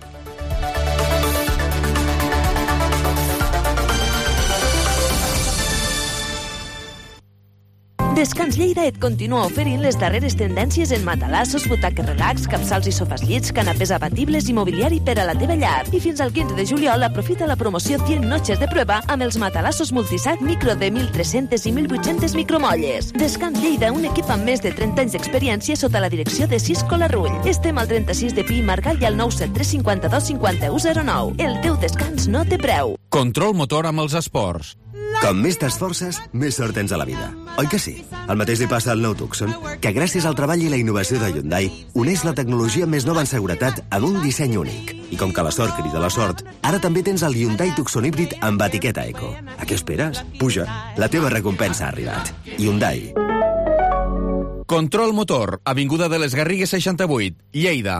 Descans Lleida et continua oferint les darreres tendències en matalassos, butaques relax, capçals i sofàs llits, canapés abatibles i mobiliari per a la teva llar. I fins al 15 de juliol aprofita la promoció 100 noches de prueba amb els matalassos multisac micro de 1.300 i 1.800 micromolles. Descans Lleida, un equip amb més de 30 anys d'experiència sota la direcció de Cisco Larrull. Estem al 36 de Pi i Margall i al 973 52 5109. El teu descans no té preu. Control motor amb els esports. Com més t'esforces, més sort tens a la vida. Oi que sí? El mateix li passa al nou Tucson, que gràcies al treball i la innovació de Hyundai uneix la tecnologia més nova en seguretat amb un disseny únic. I com que la sort crida la sort, ara també tens el Hyundai Tucson híbrid amb etiqueta Eco. A què esperes? Puja, la teva recompensa ha arribat. Hyundai. Control motor, avinguda de les Garrigues 68, Lleida.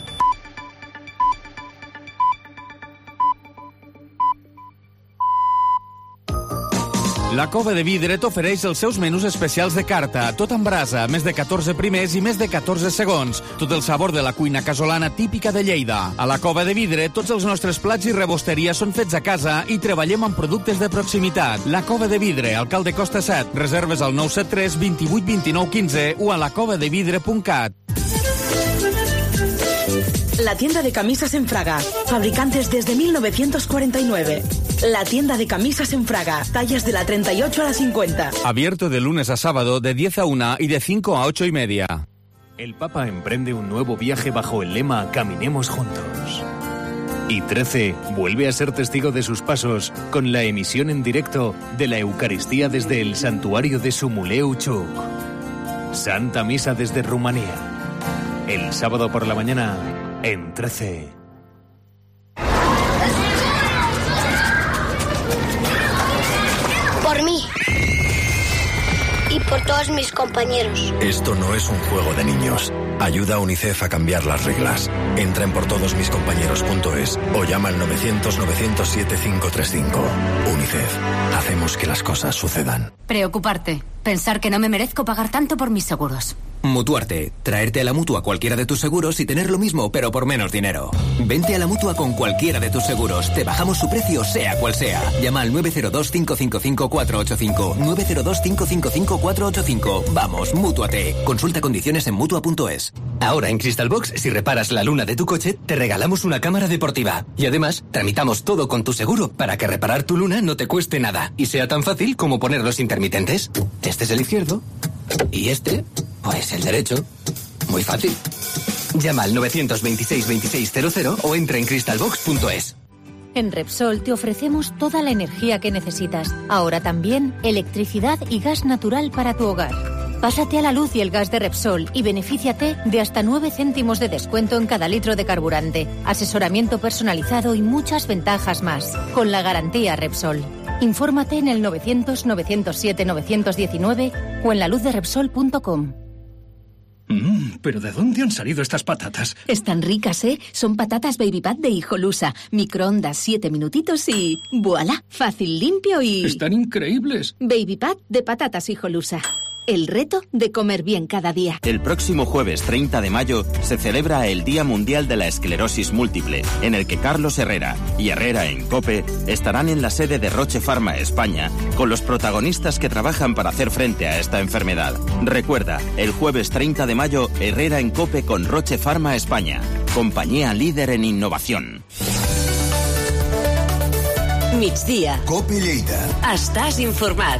La Cova de Vidre t'ofereix els seus menús especials de carta, tot en brasa, més de 14 primers i més de 14 segons. Tot el sabor de la cuina casolana típica de Lleida. A la Cova de Vidre, tots els nostres plats i rebosteria són fets a casa i treballem amb productes de proximitat. La Cova de Vidre, Alcalde Costa 7. Reserves al 973 28 29 15 o a lacovadevidre.cat. La tienda de camisas en Fraga, fabricantes desde 1949. La tienda de camisas en Fraga, tallas de la 38 a la 50. Abierto de lunes a sábado de 10 a 1 y de 5 a 8 y media. El Papa emprende un nuevo viaje bajo el lema Caminemos Juntos. Y 13 vuelve a ser testigo de sus pasos con la emisión en directo de la Eucaristía desde el santuario de Sumuleu Chuk. Santa Misa desde Rumanía. El sábado por la mañana en 13. Por mí. Y por todos mis compañeros. Esto no es un juego de niños. Ayuda a UNICEF a cambiar las reglas. Entra en portodosmiscompañeros.es o llama al 900-907-535. UNICEF. Hacemos que las cosas sucedan. Preocuparte. Pensar que no me merezco pagar tanto por mis seguros. Mutuarte. Traerte a la Mutua cualquiera de tus seguros y tener lo mismo, pero por menos dinero. Vente a la Mutua con cualquiera de tus seguros. Te bajamos su precio, sea cual sea. Llama al 902-555-485. 902-555-485. Vamos, Mútuate. Consulta condiciones en Mutua.es. Ahora en Crystalbox, si reparas la luna de tu coche, te regalamos una cámara deportiva. Y además, tramitamos todo con tu seguro para que reparar tu luna no te cueste nada. Y sea tan fácil como poner los intermitentes. Este es el izquierdo. Y este, pues el derecho. Muy fácil. Llama al 926-2600 o entra en crystalbox.es. En Repsol te ofrecemos toda la energía que necesitas. Ahora también electricidad y gas natural para tu hogar. Pásate a la luz y el gas de Repsol y benefíciate de hasta 9 céntimos de descuento en cada litro de carburante, asesoramiento personalizado y muchas ventajas más. Con la garantía Repsol. Infórmate en el 900-907-919 o en laluzderepsol.com. ¿Pero de dónde han salido estas patatas? Están ricas, ¿eh? Son patatas Baby Pat de Hijolusa. Microondas 7 minutitos y... ¡Voilá! Fácil, limpio y... ¡Están increíbles! Baby Pat de patatas Hijolusa. El reto de comer bien cada día. El próximo jueves 30 de mayo se celebra el Día Mundial de la Esclerosis Múltiple, en el que Carlos Herrera y Herrera en COPE estarán en la sede de Roche Pharma España, con los protagonistas que trabajan para hacer frente a esta enfermedad. Recuerda, el jueves 30 de mayo, Herrera en COPE con Roche Pharma España, compañía líder en innovación. Migdia. COPE Lleida. Estàs informat.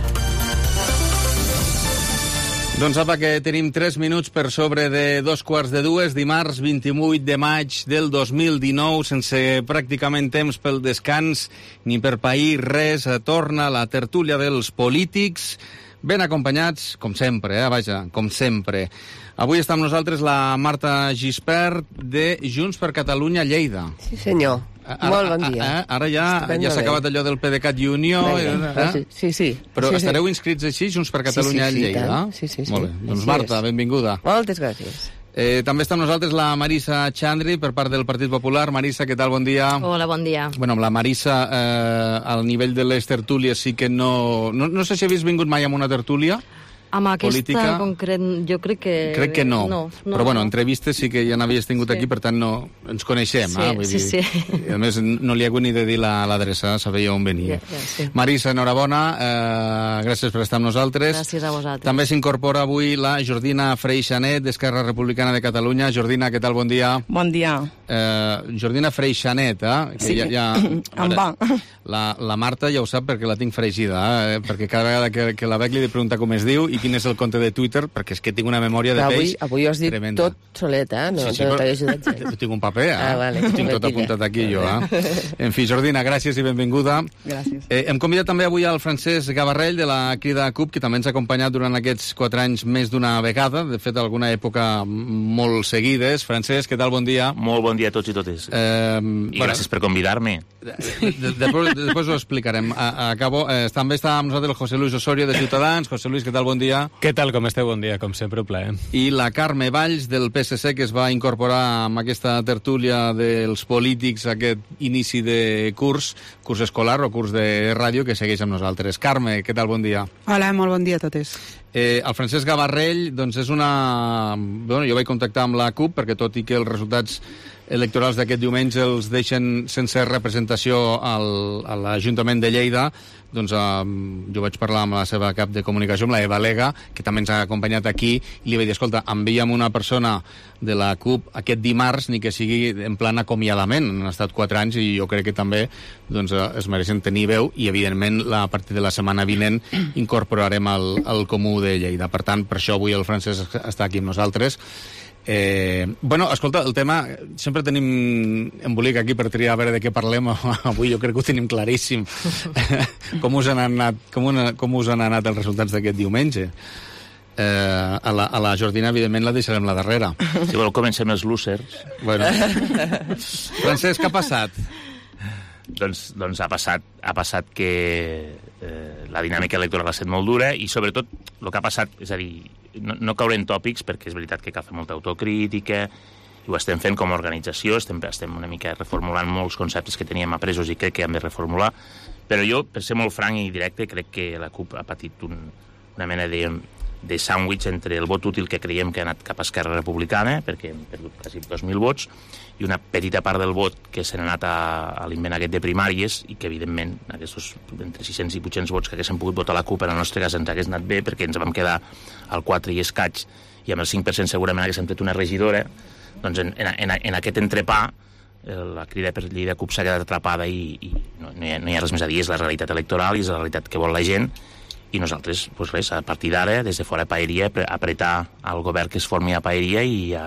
Doncs apa, que tenim 3 minuts per sobre de 2:45, dimarts 28 de maig del 2019, sense pràcticament temps pel descans ni per pair res. Torna la tertúlia dels polítics, ben acompanyats, com sempre, vaja, com sempre. Avui està amb nosaltres la Marta Gispert, de Junts per Catalunya Lleida. Sí, senyor. Molt bon dia. Ara ja s'ha acabat allò del PDeCAT i Unió. Sí. Però estareu inscrits així, Junts per Catalunya Lleida? Sí. Molt bé. Doncs Marta, benvinguda. Moltes gràcies. També està amb nosaltres la Marisa Xandri, per part del Partit Popular. Marisa, què tal? Bon dia. Hola, bon dia. Bueno, amb la Marisa, al nivell de les tertúlies sí que no... No sé si havies vingut mai amb una tertúlia. Amb aquesta política, concret, jo crec que... Crec que no. Però bueno, entrevistes sí que ja n'havies tingut aquí, per tant no ens coneixem. Vull dir, sí. I a més no li hago ni de dir l'adreça, sabia on venia. Sí. Marisa, enhorabona, gràcies per estar amb nosaltres. Gràcies a vosaltres. També s'incorpora avui la Jordina Freixanet, d'Esquerra Republicana de Catalunya. Jordina, què tal? Bon dia. Bon dia. Jordina Freixanet, que sí. Em va. La Marta ja ho sap perquè la tinc fregida, perquè cada vegada que la veig li he de preguntar com es diu i quin és el compte de Twitter, perquè és que tinc una memòria de peix tremenda. Avui ho has dit tot solet, no t'he ajudat gens. Tinc un paper, vale. Ho tinc tot apuntat aquí jo. En fi, Jordina, gràcies i benvinguda. Gràcies. Hem convidat també avui al Francesc Gavarrell, de la Crida CUP, que també ens ha acompanyat durant aquests 4 anys més d'una vegada, de fet, alguna època molt seguides. Francesc, què tal? Bon dia. Molt bon dia a tots i totes. I gràcies per convidar-me. Després ho explicarem. Acabo. També està amb nosaltres el José Luis Osorio, de Ciutadans. José Luis, què tal? Bon dia. Què tal, com esteu? Bon dia, com sempre, un plaer. I la Carme Valls, del PSC, que es va incorporar amb aquesta tertúlia dels polítics, aquest inici de curs escolar o curs de ràdio, que segueix amb nosaltres. Carme, què tal? Bon dia. Hola, molt bon dia a totes. El Francesc Gavarrell, doncs és una... Bueno, jo vaig contactar amb la CUP, perquè tot i que els resultats electorals d'aquest diumenge els deixen sense representació a l'Ajuntament de Lleida, doncs jo vaig parlar amb la seva cap de comunicació, amb la Eva Lega, que també ens ha acompanyat aquí, i li vaig dir, escolta, envia'm una persona de la CUP aquest dimarts, ni que sigui en plan acomiadament. Han estat 4 anys i jo crec que també doncs, es mereixen tenir veu i, evidentment, a partir de la setmana vinent incorporarem el Comú de Lleida. Per tant, per això avui el Francesc està aquí amb nosaltres. Bueno, escolta, el tema sempre tenim embolic aquí per triar a veure de què parlem. Avui jo crec que ho tenim claríssim. Com us han anat els resultats d'aquest diumenge? A la Jordina, evidentment, la deixarem la darrera. Si voleu, comencem els losers. Bueno. Francesc, què ha passat? Doncs ha passat que la dinàmica electoral ha estat molt dura i, sobretot, el que ha passat, és a dir, no caure en tòpics, perquè és veritat que cal fer molta autocrítica, i ho estem fent com a organització, estem una mica reformulant molts conceptes que teníem apresos i crec que hem de reformular, però jo, per ser molt franc i directe, crec que la CUP ha patit una mena de sàndwich entre el vot útil que creiem que ha anat cap a Esquerra Republicana, perquè hem perdut quasi 2.000 vots, i una petita part del vot que se n'ha anat a l'invent aquest de primàries i que, evidentment, aquests entre 600 i 800 vots que haguessin pogut votar la CUP en el nostre cas ens hagués anat bé, perquè ens vam quedar al 4 i escaig, i amb el 5% segurament haguéssim tret una regidora. Doncs en aquest entrepà la Crida per Lleida CUP s'ha quedat atrapada i no hi ha res més a dir, és la realitat electoral i és la realitat que vol la gent, i nosaltres, doncs res, a partir d'ara, des de fora Paeria, apretar al govern que es formi a Paeria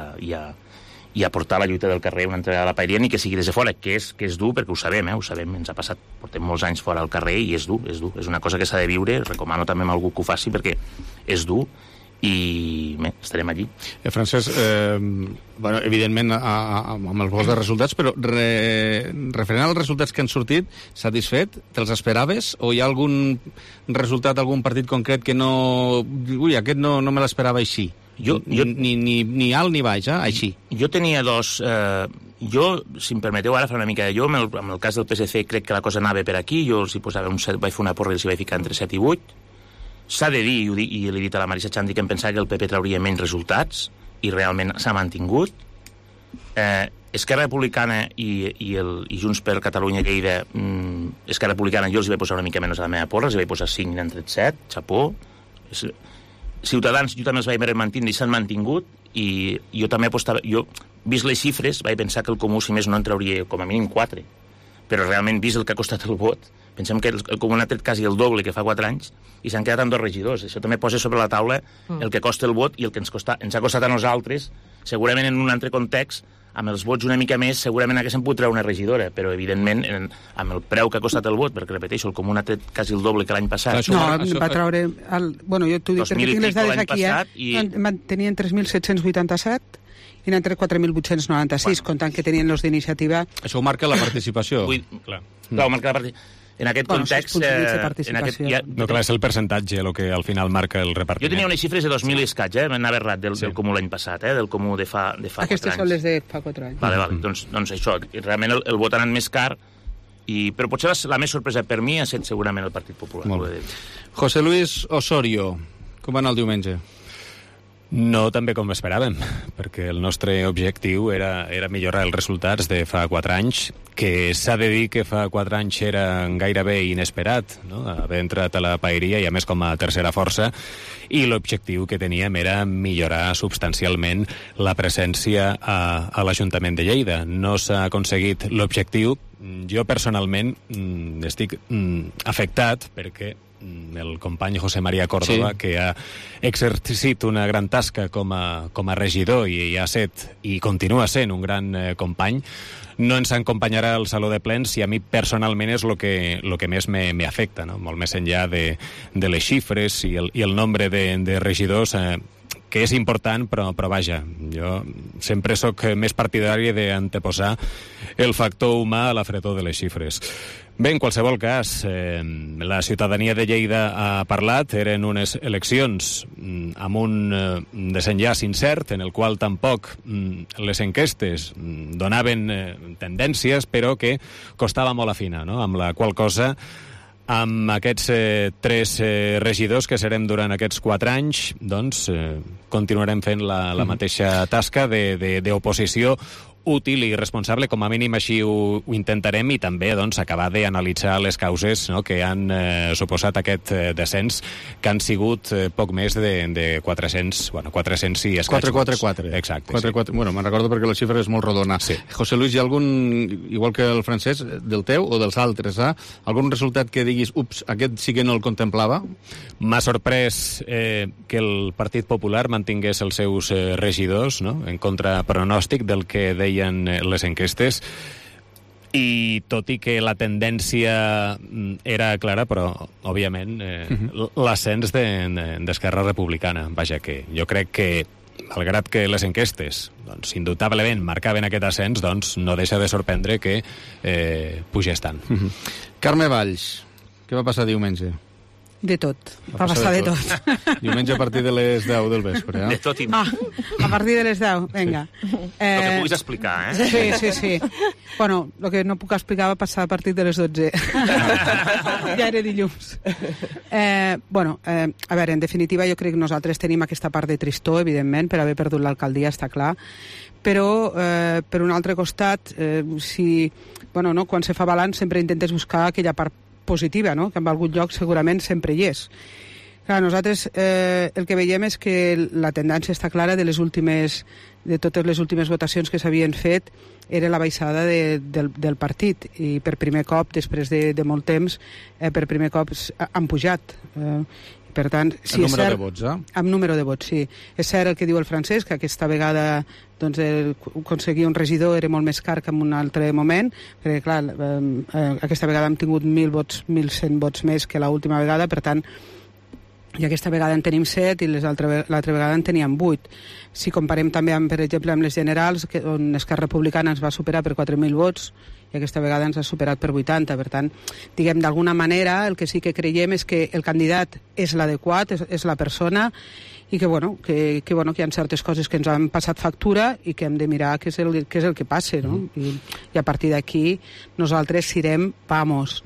i aportar la lluita del carrer una entregada a la Paeria, ni que sigui des de fora, que és dur, perquè ho sabem, ens ha passat, portem molts anys fora al carrer i és dur, és una cosa que s'ha de viure, recomano també a algú que ho faci perquè és dur, i bé, estarem allí. Francesc, bueno, evidentment amb els vols de resultats, però referent als resultats que han sortit, satisfet? Te'ls esperaves? O hi ha algun resultat, algun partit concret que no... Ui, aquest no me l'esperava així. Ni alt ni baix, així. Jo tenia dos... Jo, si em permeteu ara fer una mica de... Jo, amb el cas del PSC, crec que la cosa anava per aquí. Jo els hi posava un 7, vaig fer una porra i els hi vaig ficar entre 7 i 8. S'ha de dir, i l'he dit a la Marisa Xandi, que em pensava que el PP trauria menys resultats, i realment s'ha mantingut. Esquerra Republicana i Junts per Catalunya i Lleida, Esquerra Republicana jo els vaig posar una mica menys a la meva porra, els vaig posar 5 i n'han tret 7, xapó. Ciutadans jo també els vaig mantenir i s'han mantingut, i jo també apostava, vist les xifres, vaig pensar que el Comú, si més no, en trauria com a mínim 4, però realment, vist el que ha costat el vot, pensem que el Comú ha tret quasi el doble que fa 4 anys i s'han quedat amb 2 regidors. Això també posa sobre la taula el que costa el vot i el que ens ha costat a nosaltres. Segurament en un altre context, amb els vots una mica més, segurament haguéssim pogut treure una regidora, però evidentment amb el preu que ha costat el vot, perquè repeteixo, el Comú ha tret quasi el doble que l'any passat. No, va treure... Bueno, jo t'ho dic, perquè tinc les dades aquí, tenien 3.787 i n'han tret 4.896, comptant que tenien els d'iniciativa. Això ho marca la participació. Clar, ho marca la participació. En aquest context... No, clar, és el percentatge el que al final marca el repartiment. Jo tenia unes xifres de 2.000 i escaig, m'anava errat del Comú l'any passat, del Comú de fa 4 anys. Aquestes són les de fa 4 anys. Vale. Doncs això, realment el vot ha anat més car, però potser la més sorpresa per mi ha estat segurament el Partit Popular. Molt bé. José Luis Osorio, com va anar el diumenge? No tan bé com esperàvem, perquè el nostre objectiu era millorar els resultats de fa 4 anys, que s'ha de dir que fa 4 anys era gairebé inesperat, no? Haver entrat a la paeria i a més com a tercera força, i l'objectiu que teníem era millorar substancialment la presència a l'Ajuntament de Lleida. No s'ha aconseguit l'objectiu. Jo personalment estic afectat perquè el company José María Córdoba, que ha exercit una gran tasca com a regidor i ha set i continua sent un gran company, no ens acompanyarà al Saló de Plens, i a mi personalment és el que més m'afecta, no? Molt més enllà de les xifres i el nombre de regidors, que és important, però vaja, jo sempre sóc més partidari d'anteposar el factor humà a la fredor de les xifres. Bé, en qualsevol cas, la ciutadania de Lleida ha parlat, eren unes eleccions amb un desenllaç incert, en el qual tampoc les enquestes donaven tendències, però que costava molt afinar, no? Amb la qual cosa, amb aquests 3 regidors que serem durant aquests 4 anys, doncs continuarem fent la mateixa tasca d'oposició útil i responsable, com a mínim així ho intentarem, i també doncs, acabar d'analitzar les causes, no?, que han suposat aquest descens, que han sigut poc més de 400 i escaig. 444. Exacte. 444. Bueno, me'n recordo perquè la xifra és molt rodona. Sí. José Luis, hi ha algun, igual que el francès, del teu o dels altres, algun resultat que diguis, ups, aquest sí que no el contemplava? M'ha sorprès que el Partit Popular mantingués els seus regidors, no?, en contrapronòstic del que deia les enquestes, i tot i que la tendència era clara, però òbviament l'ascens d'Esquerra Republicana. Vaja, que jo crec que malgrat que les enquestes doncs, indubtablement marcaven aquest ascens, doncs no deixa de sorprendre que pugés tant. Carme Valls, què va passar diumenge? De tot. Va passar de tot. Diumenge a partir de les 10 del vespre, De tot i a partir de les 10, vinga. El que puguis explicar, Sí. Bueno, el que no puc explicar va passar a partir de les 12. Ja era dilluns. A veure, en definitiva, jo crec que nosaltres tenim aquesta part de tristor, evidentment, per haver perdut l'alcaldia, està clar, però per un altre costat, quan se fa balanç sempre intentes buscar aquella part positiva, no?, que en algun lloc segurament sempre hi és. Clar, nosaltres el que veiem és que la tendència està clara de totes les últimes votacions que s'havien fet era la baixada del partit, i per primer cop, després de molt temps, per primer cop han pujat. Per tant, sí, el número de vots, amb número de vots, sí. És cert el que diu el Francesc, que aquesta vegada doncs, aconseguir un regidor era molt més car que en un altre moment, perquè, clar, aquesta vegada hem tingut 1.100 vots més que l'última vegada, per tant, i aquesta vegada en tenim 7 i l'altra vegada en teníem 8. Si comparem també, per exemple, amb les generals, on Esquerra Republicana ens va superar per 4.000 vots, i aquesta vegada ens ha superat per 80. Per tant, diguem, d'alguna manera, el que sí que creiem és que el candidat és l'adequat, és la persona, i que hi ha certes coses que ens han passat factura i que hem de mirar què és el que passa, no? I a partir d'aquí nosaltres serem,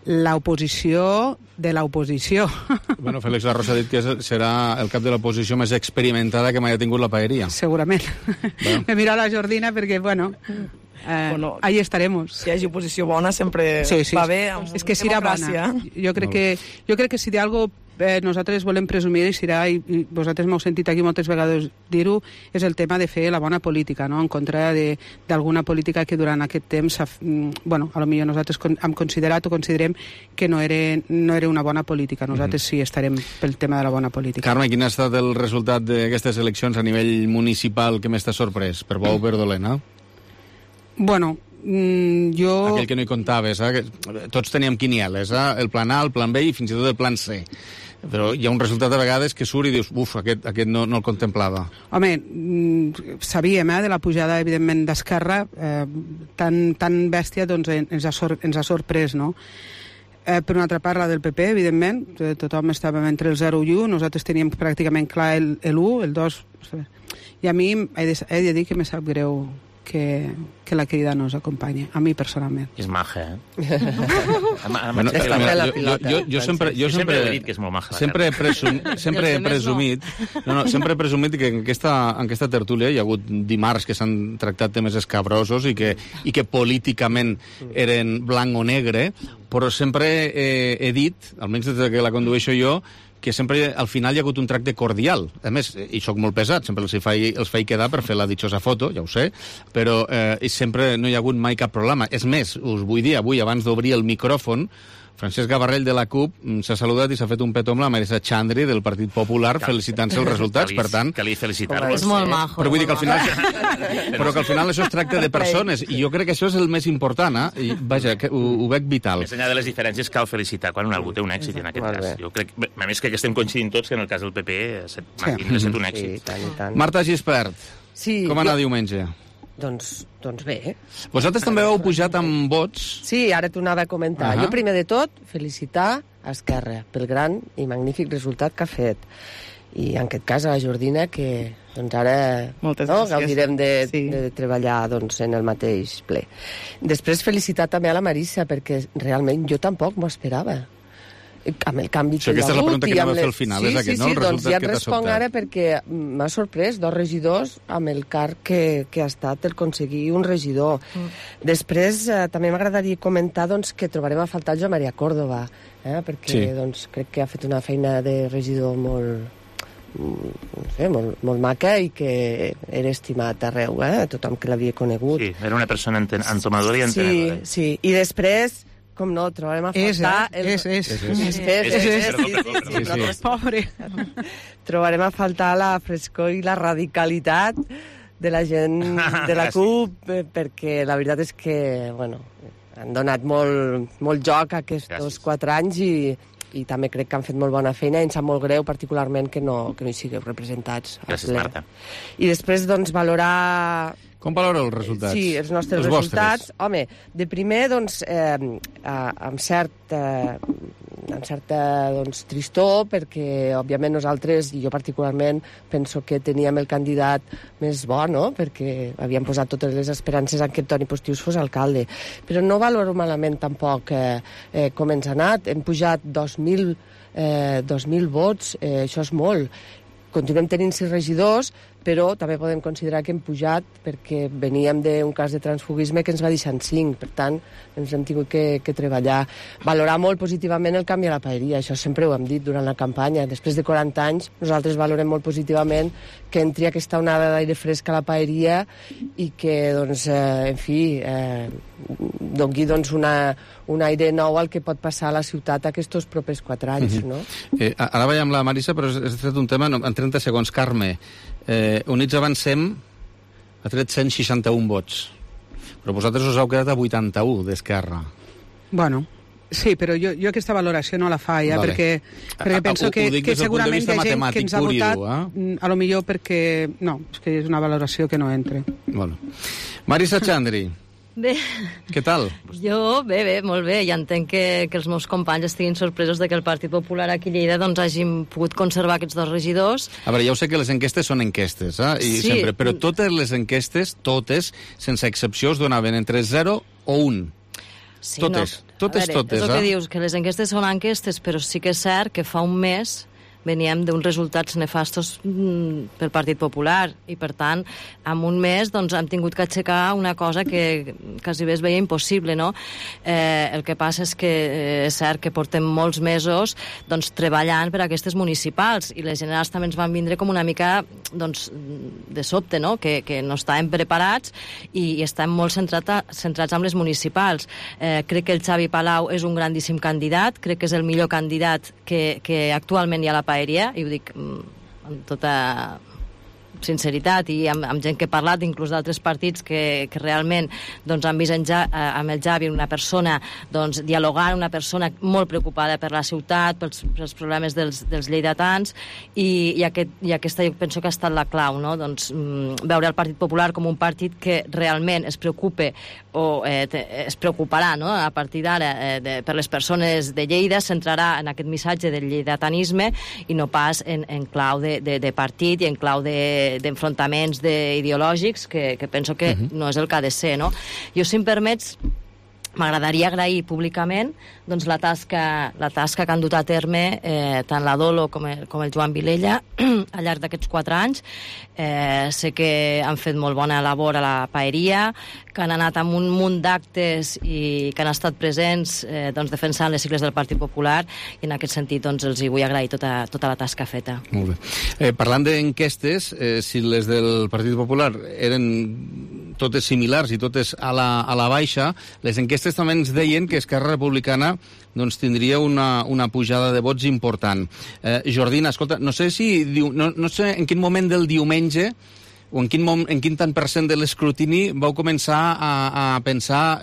l'oposició de l'oposició. Bueno, Félix Larrosa ha dit que serà el cap de l'oposició més experimentada que mai ha tingut la paeria. Segurament. Bueno. Me miro a la Jordina perquè, bueno, ahí estaremos. Si hi hagi oposició bona sempre va bé. És que serà bona. Jo crec que si d'algo nosaltres volem presumir, i vosaltres m'heu sentit aquí moltes vegades dir-ho, és el tema de fer la bona política, no? En contra d'alguna política que durant aquest temps, bueno, a lo millor nosaltres hem considerat o considerem que no era una bona política. Nosaltres sí estarem pel tema de la bona política. Carme, quin ha estat el resultat d'aquestes eleccions a nivell municipal que més t'ha sorprès? Per bo o per dolent, Bueno, jo... Aquell que no hi comptaves, tots teníem quinieles, el plan A, el plan B i fins i tot el plan C. Però hi ha un resultat a vegades que surt i dius, aquest no el contemplava. Home, sabíem de la pujada, evidentment, d'Esquerra, tan bèstia, doncs ens ha sorprès, no? Per una altra part, la del PP, evidentment, tothom estàvem entre el 0 i 1, nosaltres teníem pràcticament clar el 1, el 2... I a mi he de dir que me sap greu que la querida no us acompanya, a mi personalment. És maja, Jo sempre he dit que és molt maja. Sempre he presumit que en aquesta tertúlia hi ha hagut dimarts que s'han tractat temes escabrosos i que políticament eren blanc o negre, però sempre he dit, almenys des que la condueixo jo, que sempre al final hi ha hagut un tracte cordial. A més, i soc molt pesat, sempre els faig quedar per fer la ditxosa foto, ja ho sé, però sempre no hi ha hagut mai cap problema. És més, us vull dir, avui, abans d'obrir el micròfon, Francesc Gavarrell de la CUP s'ha saludat i s'ha fet un petó amb la Marisa Xandri del Partit Popular felicitant-se els resultats, per tant... Calia felicitar-los. És molt majo. Però vull dir que al final... Però que al final això es tracta de persones, i jo crec que això és el més important, I vaja, que ho veig vital. Més enllà de les diferències, cal felicitar quan algú té un èxit, en aquest cas. Jo crec, a més, que estem coincidint tots que en el cas del PP ha estat un èxit. Marta Gispert, com va anar diumenge? Doncs bé. Vosaltres també heu pujat amb vots? Sí, ara t'ho anava a comentar. Jo, primer de tot, felicitar Esquerra pel gran i magnífic resultat que ha fet. I, en aquest cas, a la Jordina, que ara gaudirem de treballar en el mateix ple. Després, felicitar també a la Marisa, perquè realment jo tampoc m'ho esperava. Amb el canvi que hi ha hagut... Aquesta és la pregunta que anava a fer al final, és aquest, no? El resultat ja que t'ha responc sobtat. ara perquè m'ha sorprès 2 regidors amb el càrrec que ha estat el aconseguir un regidor. Després, també m'agradaria comentar que trobarem a faltar el Joan Maria Córdoba, perquè crec que ha fet una feina de regidor molt maca i que era estimat arreu, tothom que l'havia conegut. Sí, era una persona entomadora i entenedora. Sí, i després... Com no, trobarem a faltar... Pobre. Trobarem a faltar la frescor i la radicalitat de la gent de la CUP, perquè la veritat és que, han donat molt joc aquests 4 anys i també crec que han fet molt bona feina i em sap molt greu, particularment, que no hi sigueu representats. Gràcies, Marta. I després, valorar... Com valora els resultats? Sí, els nostres resultats. Home, de primer, amb certa tristor, perquè, òbviament, nosaltres, i jo particularment, penso que teníem el candidat més bo, no?, perquè havíem posat totes les esperances en que Toni Postius fos alcalde. Però no valoro malament, tampoc, com ens ha anat. Hem pujat 2.000 vots, això és molt. Continuem tenint 6 regidors, però també podem considerar que hem pujat perquè veníem d'un cas de transfugisme que ens va deixar en 5. Per tant, ens hem tingut que treballar. Valorar molt positivament el canvi a la paeria. Això sempre ho hem dit durant la campanya. Després de 40 anys, nosaltres valorem molt positivament que entri aquesta onada d'aire fresc a la paeria i que, en fi, doni un aire nou al que pot passar a la ciutat aquests propers 4 anys, no? Ara vaig amb la Marisa, però has tret un tema en 30 segons. Carme, Units Avancem ha tret 161 vots, però vosaltres us heu quedat a 81 d'Esquerra. Bueno, sí, però jo aquesta valoració no la fa ja, perquè penso que segurament hi ha gent que ens ha votat, a lo millor perquè... No, és que és una valoració que no entra. Bueno. Marisa Xandri. Bé. Què tal? Jo, bé, molt bé. Ja entenc que els meus companys estiguin sorpresos de que el Partit Popular aquí a Lleida hagin pogut conservar aquests 2 regidors. A veure, ja ho sé que les enquestes són enquestes, sempre, però totes les enquestes, totes, sense excepció, es donaven entre 0 o 1. Sí, totes. Totes, és el que dius, que les enquestes són enquestes, però sí que és cert que fa un mes veníem d'uns resultats nefastos pel Partit Popular i, per tant, en un mes hem tingut que aixecar una cosa que quasi bé es veia impossible, no? El que passa és que és cert que portem molts mesos treballant per a aquestes municipals i les generals també ens van vindre com una mica de sobte, no? Que no estàvem preparats i estem molt centrats en les municipals. Crec que el Xavi Palau és un grandíssim candidat, crec que és el millor candidat que actualment hi ha a la paeria, i ho dic amb tota sinceritat i amb gent que he parlat, inclús d'altres partits que realment han vist amb el Xavi una persona dialogant, una persona molt preocupada per la ciutat, pels problemes dels lleidatans, i aquesta jo penso que ha estat la clau, no? Veure el Partit Popular com un partit que realment es preocupe o es preocuparà, no? A partir d'ara per les persones de Lleida, centrarà en aquest missatge del lleidatanisme i no pas en clau de partit i en clau d'enfrontaments ideològics, que penso que no és el que ha de ser, no? Jo, si em permets, m'agradaria agrair públicament la tasca que han dut a terme tant la Dolo com el Joan Vilella al llarg d'aquests 4 anys. Sé que han fet molt bona labor a la paeria, que han anat amb un munt d'actes i que han estat presents defensant les sigles del Partit Popular, i en aquest sentit els hi vull agrair tota la tasca feta. Molt bé. Parlant d'enquestes, si les del Partit Popular eren totes similars i totes a la baixa, les enquestes també ens deien que Esquerra Republicana tindria una pujada de vots important. Jordina, escolta, no sé en quin moment del diumenge o en quin tant % de l'escrutini vau començar a pensar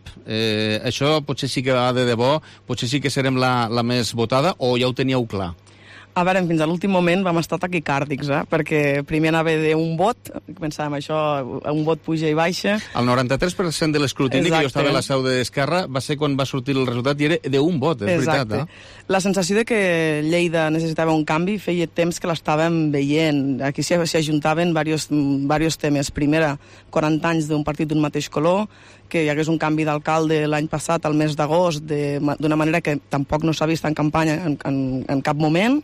això potser sí que va de debò, potser sí que serem la més votada, o ja ho teníeu clar? A veure, fins a l'últim moment vam estar taquicàrdics, perquè primer anava d'un vot, pensàvem això, un vot puja i baixa. El 93% de l'escrutini, que jo estava a la seu d'Esquerra, va ser quan va sortir el resultat i era d'un vot, és veritat. La sensació de que Lleida necessitava un canvi feia temps que l'estàvem veient. Aquí s'hi ajuntaven diversos temes. Primera, 40 anys d'un partit d'un mateix color, que hi hagués un canvi d'alcalde l'any passat, al mes d'agost, d'una manera que tampoc no s'ha vist en campanya en cap moment,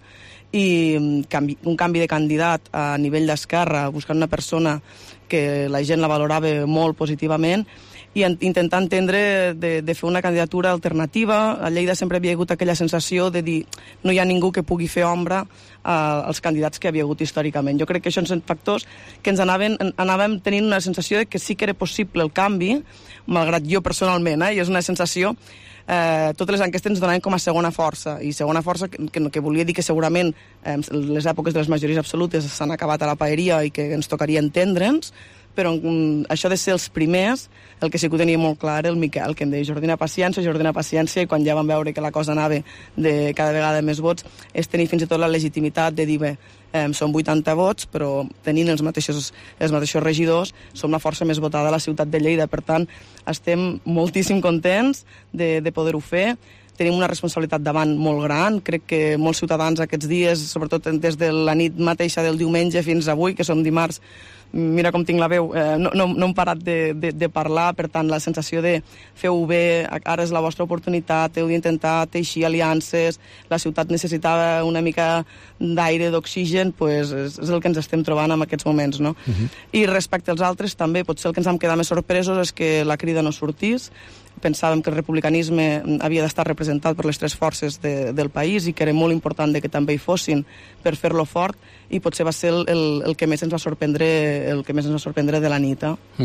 i un canvi de candidat a nivell d'Esquerra, buscant una persona que la gent la valorava molt positivament, i intentar entendre de fer una candidatura alternativa. A Lleida sempre havia hagut aquella sensació de dir no hi ha ningú que pugui fer ombra als candidats que havia hagut històricament. Jo crec que això són factors que ens anàvem tenint una sensació de que sí que era possible el canvi, malgrat jo personalment, i és una sensació. Totes les enquestes ens donaven com a segona força, i segona força que volia dir que segurament les èpoques de les majories absolutes s'han acabat a la paeria i que ens tocaria entendre'ns, però això de ser els primers, el que sí que ho tenia molt clar era el Miquel, que em deia Jordina paciència, i quan ja vam veure que la cosa anava de cada vegada més vots, és tenir fins i tot la legitimitat de dir, bé, són 80 vots, però tenint els mateixos regidors, som la força més votada a la ciutat de Lleida. Per tant, estem moltíssim contents de poder-ho fer. Tenim una responsabilitat davant molt gran. Crec que molts ciutadans aquests dies, sobretot des de la nit mateixa del diumenge fins avui, que som dimarts, mira com tinc la veu, no hem parat de parlar. Per tant, la sensació de feu-ho bé, ara és la vostra oportunitat, heu d'intentar teixir aliances, la ciutat necessitava una mica d'aire, d'oxigen, doncs és el que ens estem trobant en aquests moments, no? I respecte als altres, també, potser el que ens hem quedat més sorpresos és que la Crida no sortís. Pensàvem que el republicanisme havia d'estar representat per les 3 forces del país i que era molt important que també hi fossin per fer-lo fort, i potser va ser el que més ens va sorprendre de la nit.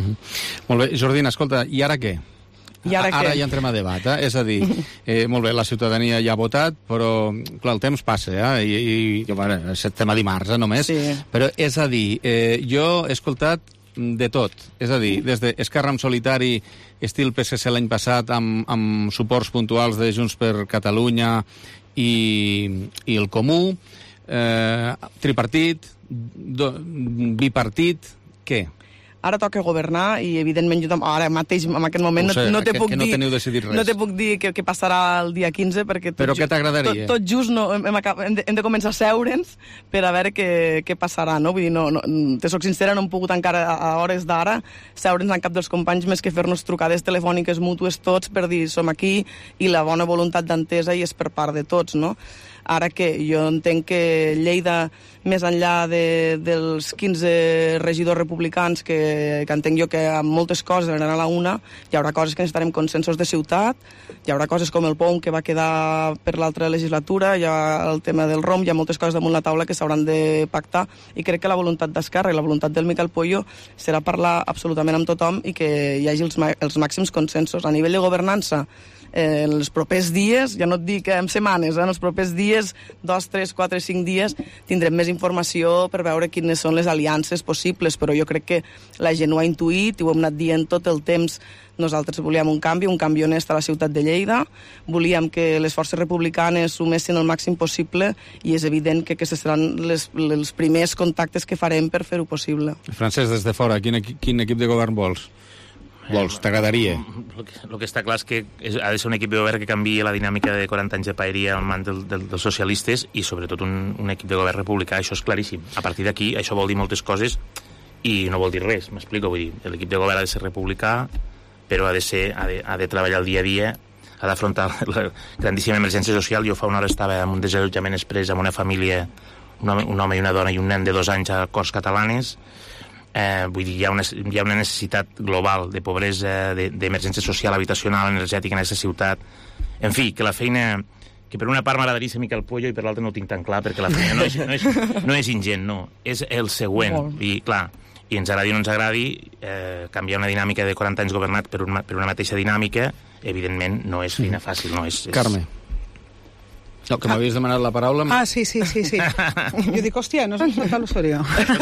Molt bé, Jordina, escolta, i ara què? Ara ja entrem a debat, és a dir, molt bé, la ciutadania ja ha votat, però, clar, el temps passa, i estem a dimarts, només, però és a dir, jo he escoltat de tot, és a dir, des d'Esquerra en solitari, estil PSC l'any passat, amb suports puntuals de Junts per Catalunya i el Comú, tripartit, bipartit, què? Ara toca governar i, evidentment, jo ara mateix, en aquest moment, no te puc dir què passarà el dia 15, perquè què t'agradaria? Tot just hem de començar a seure'ns per a veure què passarà, no? Vull dir, te soc sincera, no hem pogut encara a hores d'ara seure'ns en cap dels companys més que fer-nos trucades telefòniques mútues tots per dir som aquí, i la bona voluntat d'entesa i és per part de tots, no? Ara que jo entenc que Lleida, més enllà dels 15 regidors republicans que entenc jo que amb moltes coses aniran a la una, hi haurà coses que necessitarem consensos de ciutat, hi haurà coses com el POUM que va quedar per l'altra legislatura, hi ha el tema del ROM, hi ha moltes coses damunt la taula que s'hauran de pactar, i crec que la voluntat d'Esquerra i la voluntat del Miquel Pollo serà parlar absolutament amb tothom i que hi hagi els màxims consensos. A nivell de governança, en els propers dies, ja no et dic en setmanes, en els propers dies, 2, 3, 4, 5 dies, tindrem més informació per veure quines són les aliances possibles, però jo crec que la gent ho ha intuït i ho hem anat dient tot el temps. Nosaltres volíem un canvi honest a la ciutat de Lleida, volíem que les forces republicanes sumessin el màxim possible i és evident que aquests seran els primers contactes que farem per fer-ho possible. Francesc, des de fora, quin equip de govern vols? T'agradaria? El que està clar és que ha de ser un equip de govern que canviï la dinàmica de 40 anys de paeria al mans dels socialistes i sobretot un equip de govern republicà, això és claríssim. A partir d'aquí això vol dir moltes coses i no vol dir res, m'explico, vull dir, l'equip de govern ha de ser republicà, però ha de treballar el dia a dia, ha d'afrontar la grandíssima emergència social. Jo fa una hora estava en un desallotjament exprés amb una família, un home i una dona i un nen de 2 anys a Corts Catalanes. Vull dir, hi ha una necessitat global de pobresa, d'emergència social, habitacional, energètica en aquesta ciutat. En fi, que la feina, que per una part m'agradaria ser Miquel Pollo i per l'altra no ho tinc tan clar, perquè la feina no és ingent, no, és el següent. I clar, i ens agradi o no ens agradi, canviar una dinàmica de 40 anys governat per una mateixa dinàmica, evidentment no és feina fàcil, no és... Carme. No, que m'havies demanat la paraula... Sí. Jo dic, hòstia, no és un l'Osorio.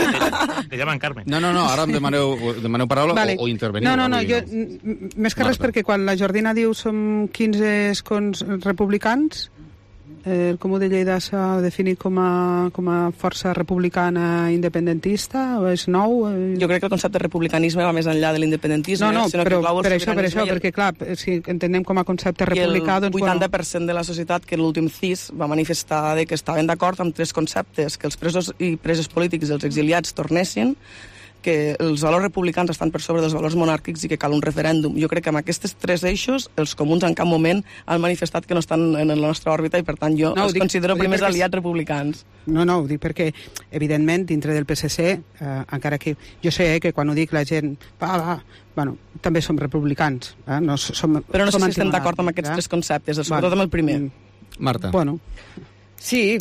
Te llaman Carme. No, ara em demaneu paraula o interveniu. No, jo, més que res perquè quan la Jordina diu som 15 escons republicans, el Comú de Lleida s'ha definit com a força republicana independentista o és nou? Jo crec que el concepte de republicanisme va més enllà de l'independentisme. No, però per això, perquè clar, si entenem com a concepte republicà... I el 80% de la societat que en l'últim CIS va manifestar que estaven d'acord amb 3 conceptes, que els presos i preses polítics i els exiliats tornessin, que els valors republicans estan per sobre dels valors monàrquics i que cal un referèndum. Jo crec que amb aquests 3 eixos els comuns en cap moment han manifestat que no estan en la nostra òrbita i per tant jo els considero primers aliats republicans. No, ho dic perquè evidentment dintre del PSC, encara que jo sé que quan ho dic la gent bueno, també som republicans. Però no sé si estem d'acord amb aquests 3 conceptes, sobretot amb el primer. Marta. Bueno. Sí,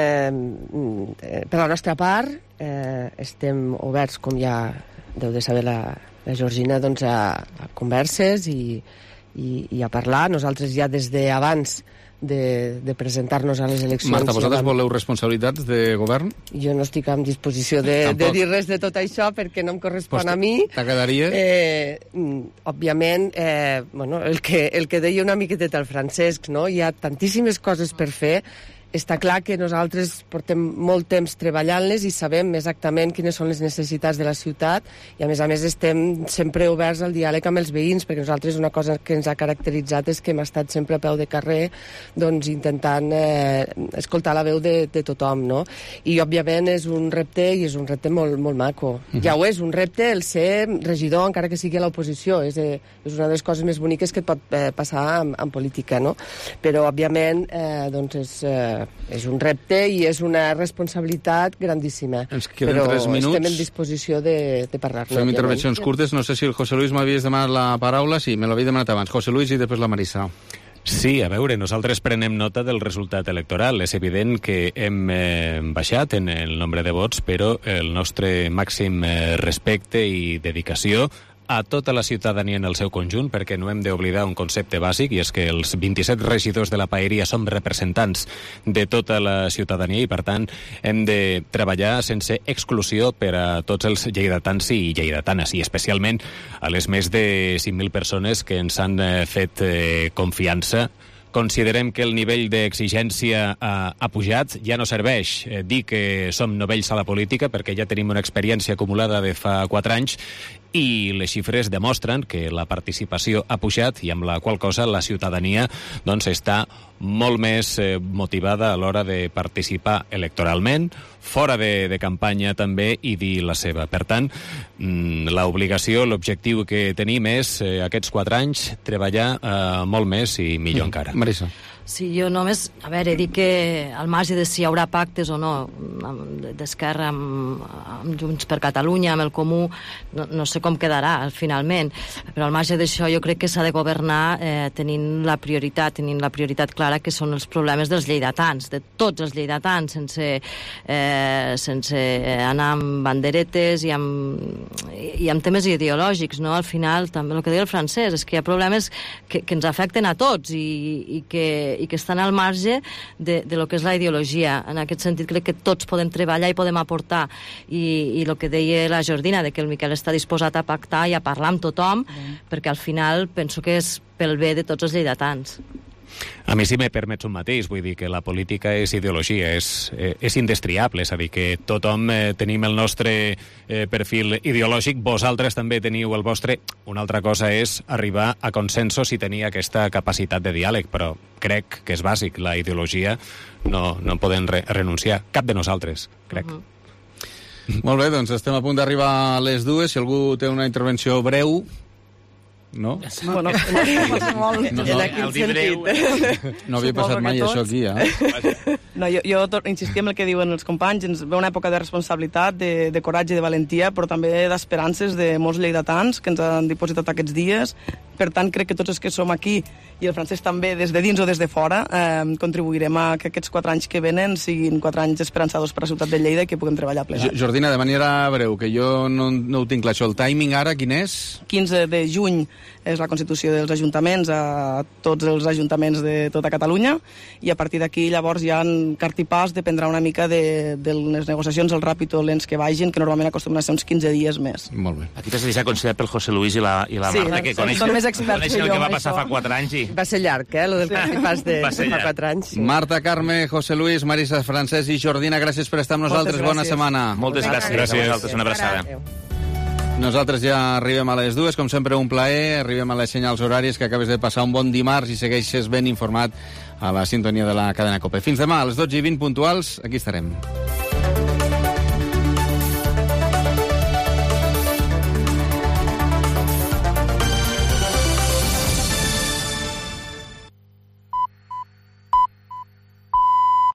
per la nostra part estem oberts, com ja deu de saber la Georgina, doncs a converses i a parlar. Nosaltres ja des d'abans de presentar-nos a les eleccions... Marta, vosaltres voleu responsabilitats de govern? Jo no estic en disposició de dir res de tot això perquè no em correspon a mi. T'agradaria? Òbviament, el que deia una miqueta el Francesc, no? Hi ha tantíssimes coses per fer. Està clar que nosaltres portem molt temps treballant-les i sabem exactament quines són les necessitats de la ciutat i, a més, estem sempre oberts al diàleg amb els veïns, perquè nosaltres una cosa que ens ha caracteritzat és que hem estat sempre a peu de carrer doncs, intentant escoltar la veu de tothom, no? I, òbviament, és un repte i és un repte molt, molt maco. Ja ho és, un repte el ser regidor, encara que sigui a l'oposició. És una de les coses més boniques que et pot passar en política, no? Però, òbviament, doncs és un repte i és una responsabilitat grandíssima. Ens queden 3 minuts. Estem en disposició de parlar-ne. Fem intervencions curtes. No sé si el José Luis m'havies demanat la paraula. Sí, me l'havia demanat abans. José Luis i després la Marisa. Sí, a veure, nosaltres prenem nota del resultat electoral. És evident que hem baixat en el nombre de vots, però el nostre màxim respecte i dedicació a tota la ciutadania en el seu conjunt, perquè no hem d'oblidar un concepte bàsic, i és que els 27 regidors de la paeria som representants de tota la ciutadania i, per tant, hem de treballar sense exclusió per a tots els lleidatans i lleidatanes, i especialment a les més de 5.000 persones que ens han fet confiança. Considerem que el nivell d'exigència ha pujat. Ja no serveix dir que som novells a la política, perquè ja tenim una experiència acumulada de fa 4 anys i les xifres demostren que la participació ha pujat i amb la qual cosa la ciutadania doncs, està molt més motivada a l'hora de participar electoralment, fora de campanya també, i dir la seva. Per tant, l'obligació, l'objectiu que tenim és, aquests 4 anys, treballar molt més i millor encara. Marisa. Sí, jo només, a veure, dic que al marge de si hi haurà pactes o no d'Esquerra amb Junts per Catalunya, amb el Comú, no sé com quedarà finalment, però al marge d'això jo crec que s'ha de governar tenint la prioritat clara, que són els problemes dels lleidatans, de tots els lleidatans, sense anar amb banderetes i amb temes ideològics, no? Al final, també el que deia el Francesc, és que hi ha problemes que ens afecten a tots i que estan al marge de lo que és la ideologia. En aquest sentit crec que tots podem treballar i podem aportar, i el que deia la Jordina, de que el Miquel està disposat a pactar i a parlar amb tothom, perquè al final penso que és pel bé de tots els lleidatans. A mi, si me permets un mateix, vull dir que la política és ideologia, és indestriable, és a dir, que tothom tenim el nostre perfil ideològic, vosaltres també teniu el vostre. Una altra cosa és arribar a consensos i tenir aquesta capacitat de diàleg, però crec que és bàsic, la ideologia no podem renunciar, cap de nosaltres, crec. Molt bé, doncs estem a punt d'arribar a les 2, si algú té una intervenció breu. No? Bueno, molt en aquell sentit. No havia passat mai això aquí, No, jo insistia en el que diuen els companys, ens ve una època de responsabilitat, de coratge i de valentia, però també d'esperances de molts lleidatans que ens han dipositat aquests dies. Per tant, crec que tots els que som aquí, i el Francesc també, des de dins o des de fora, contribuirem a que aquests 4 anys que venen siguin 4 anys esperançadors per a la ciutat de Lleida i que puguem treballar plegats. Jordina, de manera breu, que jo no ho tinc clar, això. El timing ara, quin és? 15 de juny és la constitució dels ajuntaments a tots els ajuntaments de tota Catalunya, i a partir d'aquí llavors ja en cartipàs dependrà una mica de les negociacions, el ràpid o lents que vagin, que normalment acostumen a ser uns 15 dies més. Molt bé. Aquí t'has de deixar aconsellar pel José Luis i la Marta, que coneixen el que va passar fa 4 anys. Va ser llarg, lo del cartipàs de fa 4 anys. Marta, Carme, José Luis, Marisa, Francesc i Jordina, gràcies per estar amb nosaltres. Bona setmana. Moltes gràcies. Una abraçada. Nosaltres ja arribem a les 2, com sempre un plaer, arribem a les senyals horàries, que acabes de passar un bon dimarts i segueixes ben informat a la sintonia de la cadena COPE. Fins demà, a les 12:20 puntuals, aquí estarem.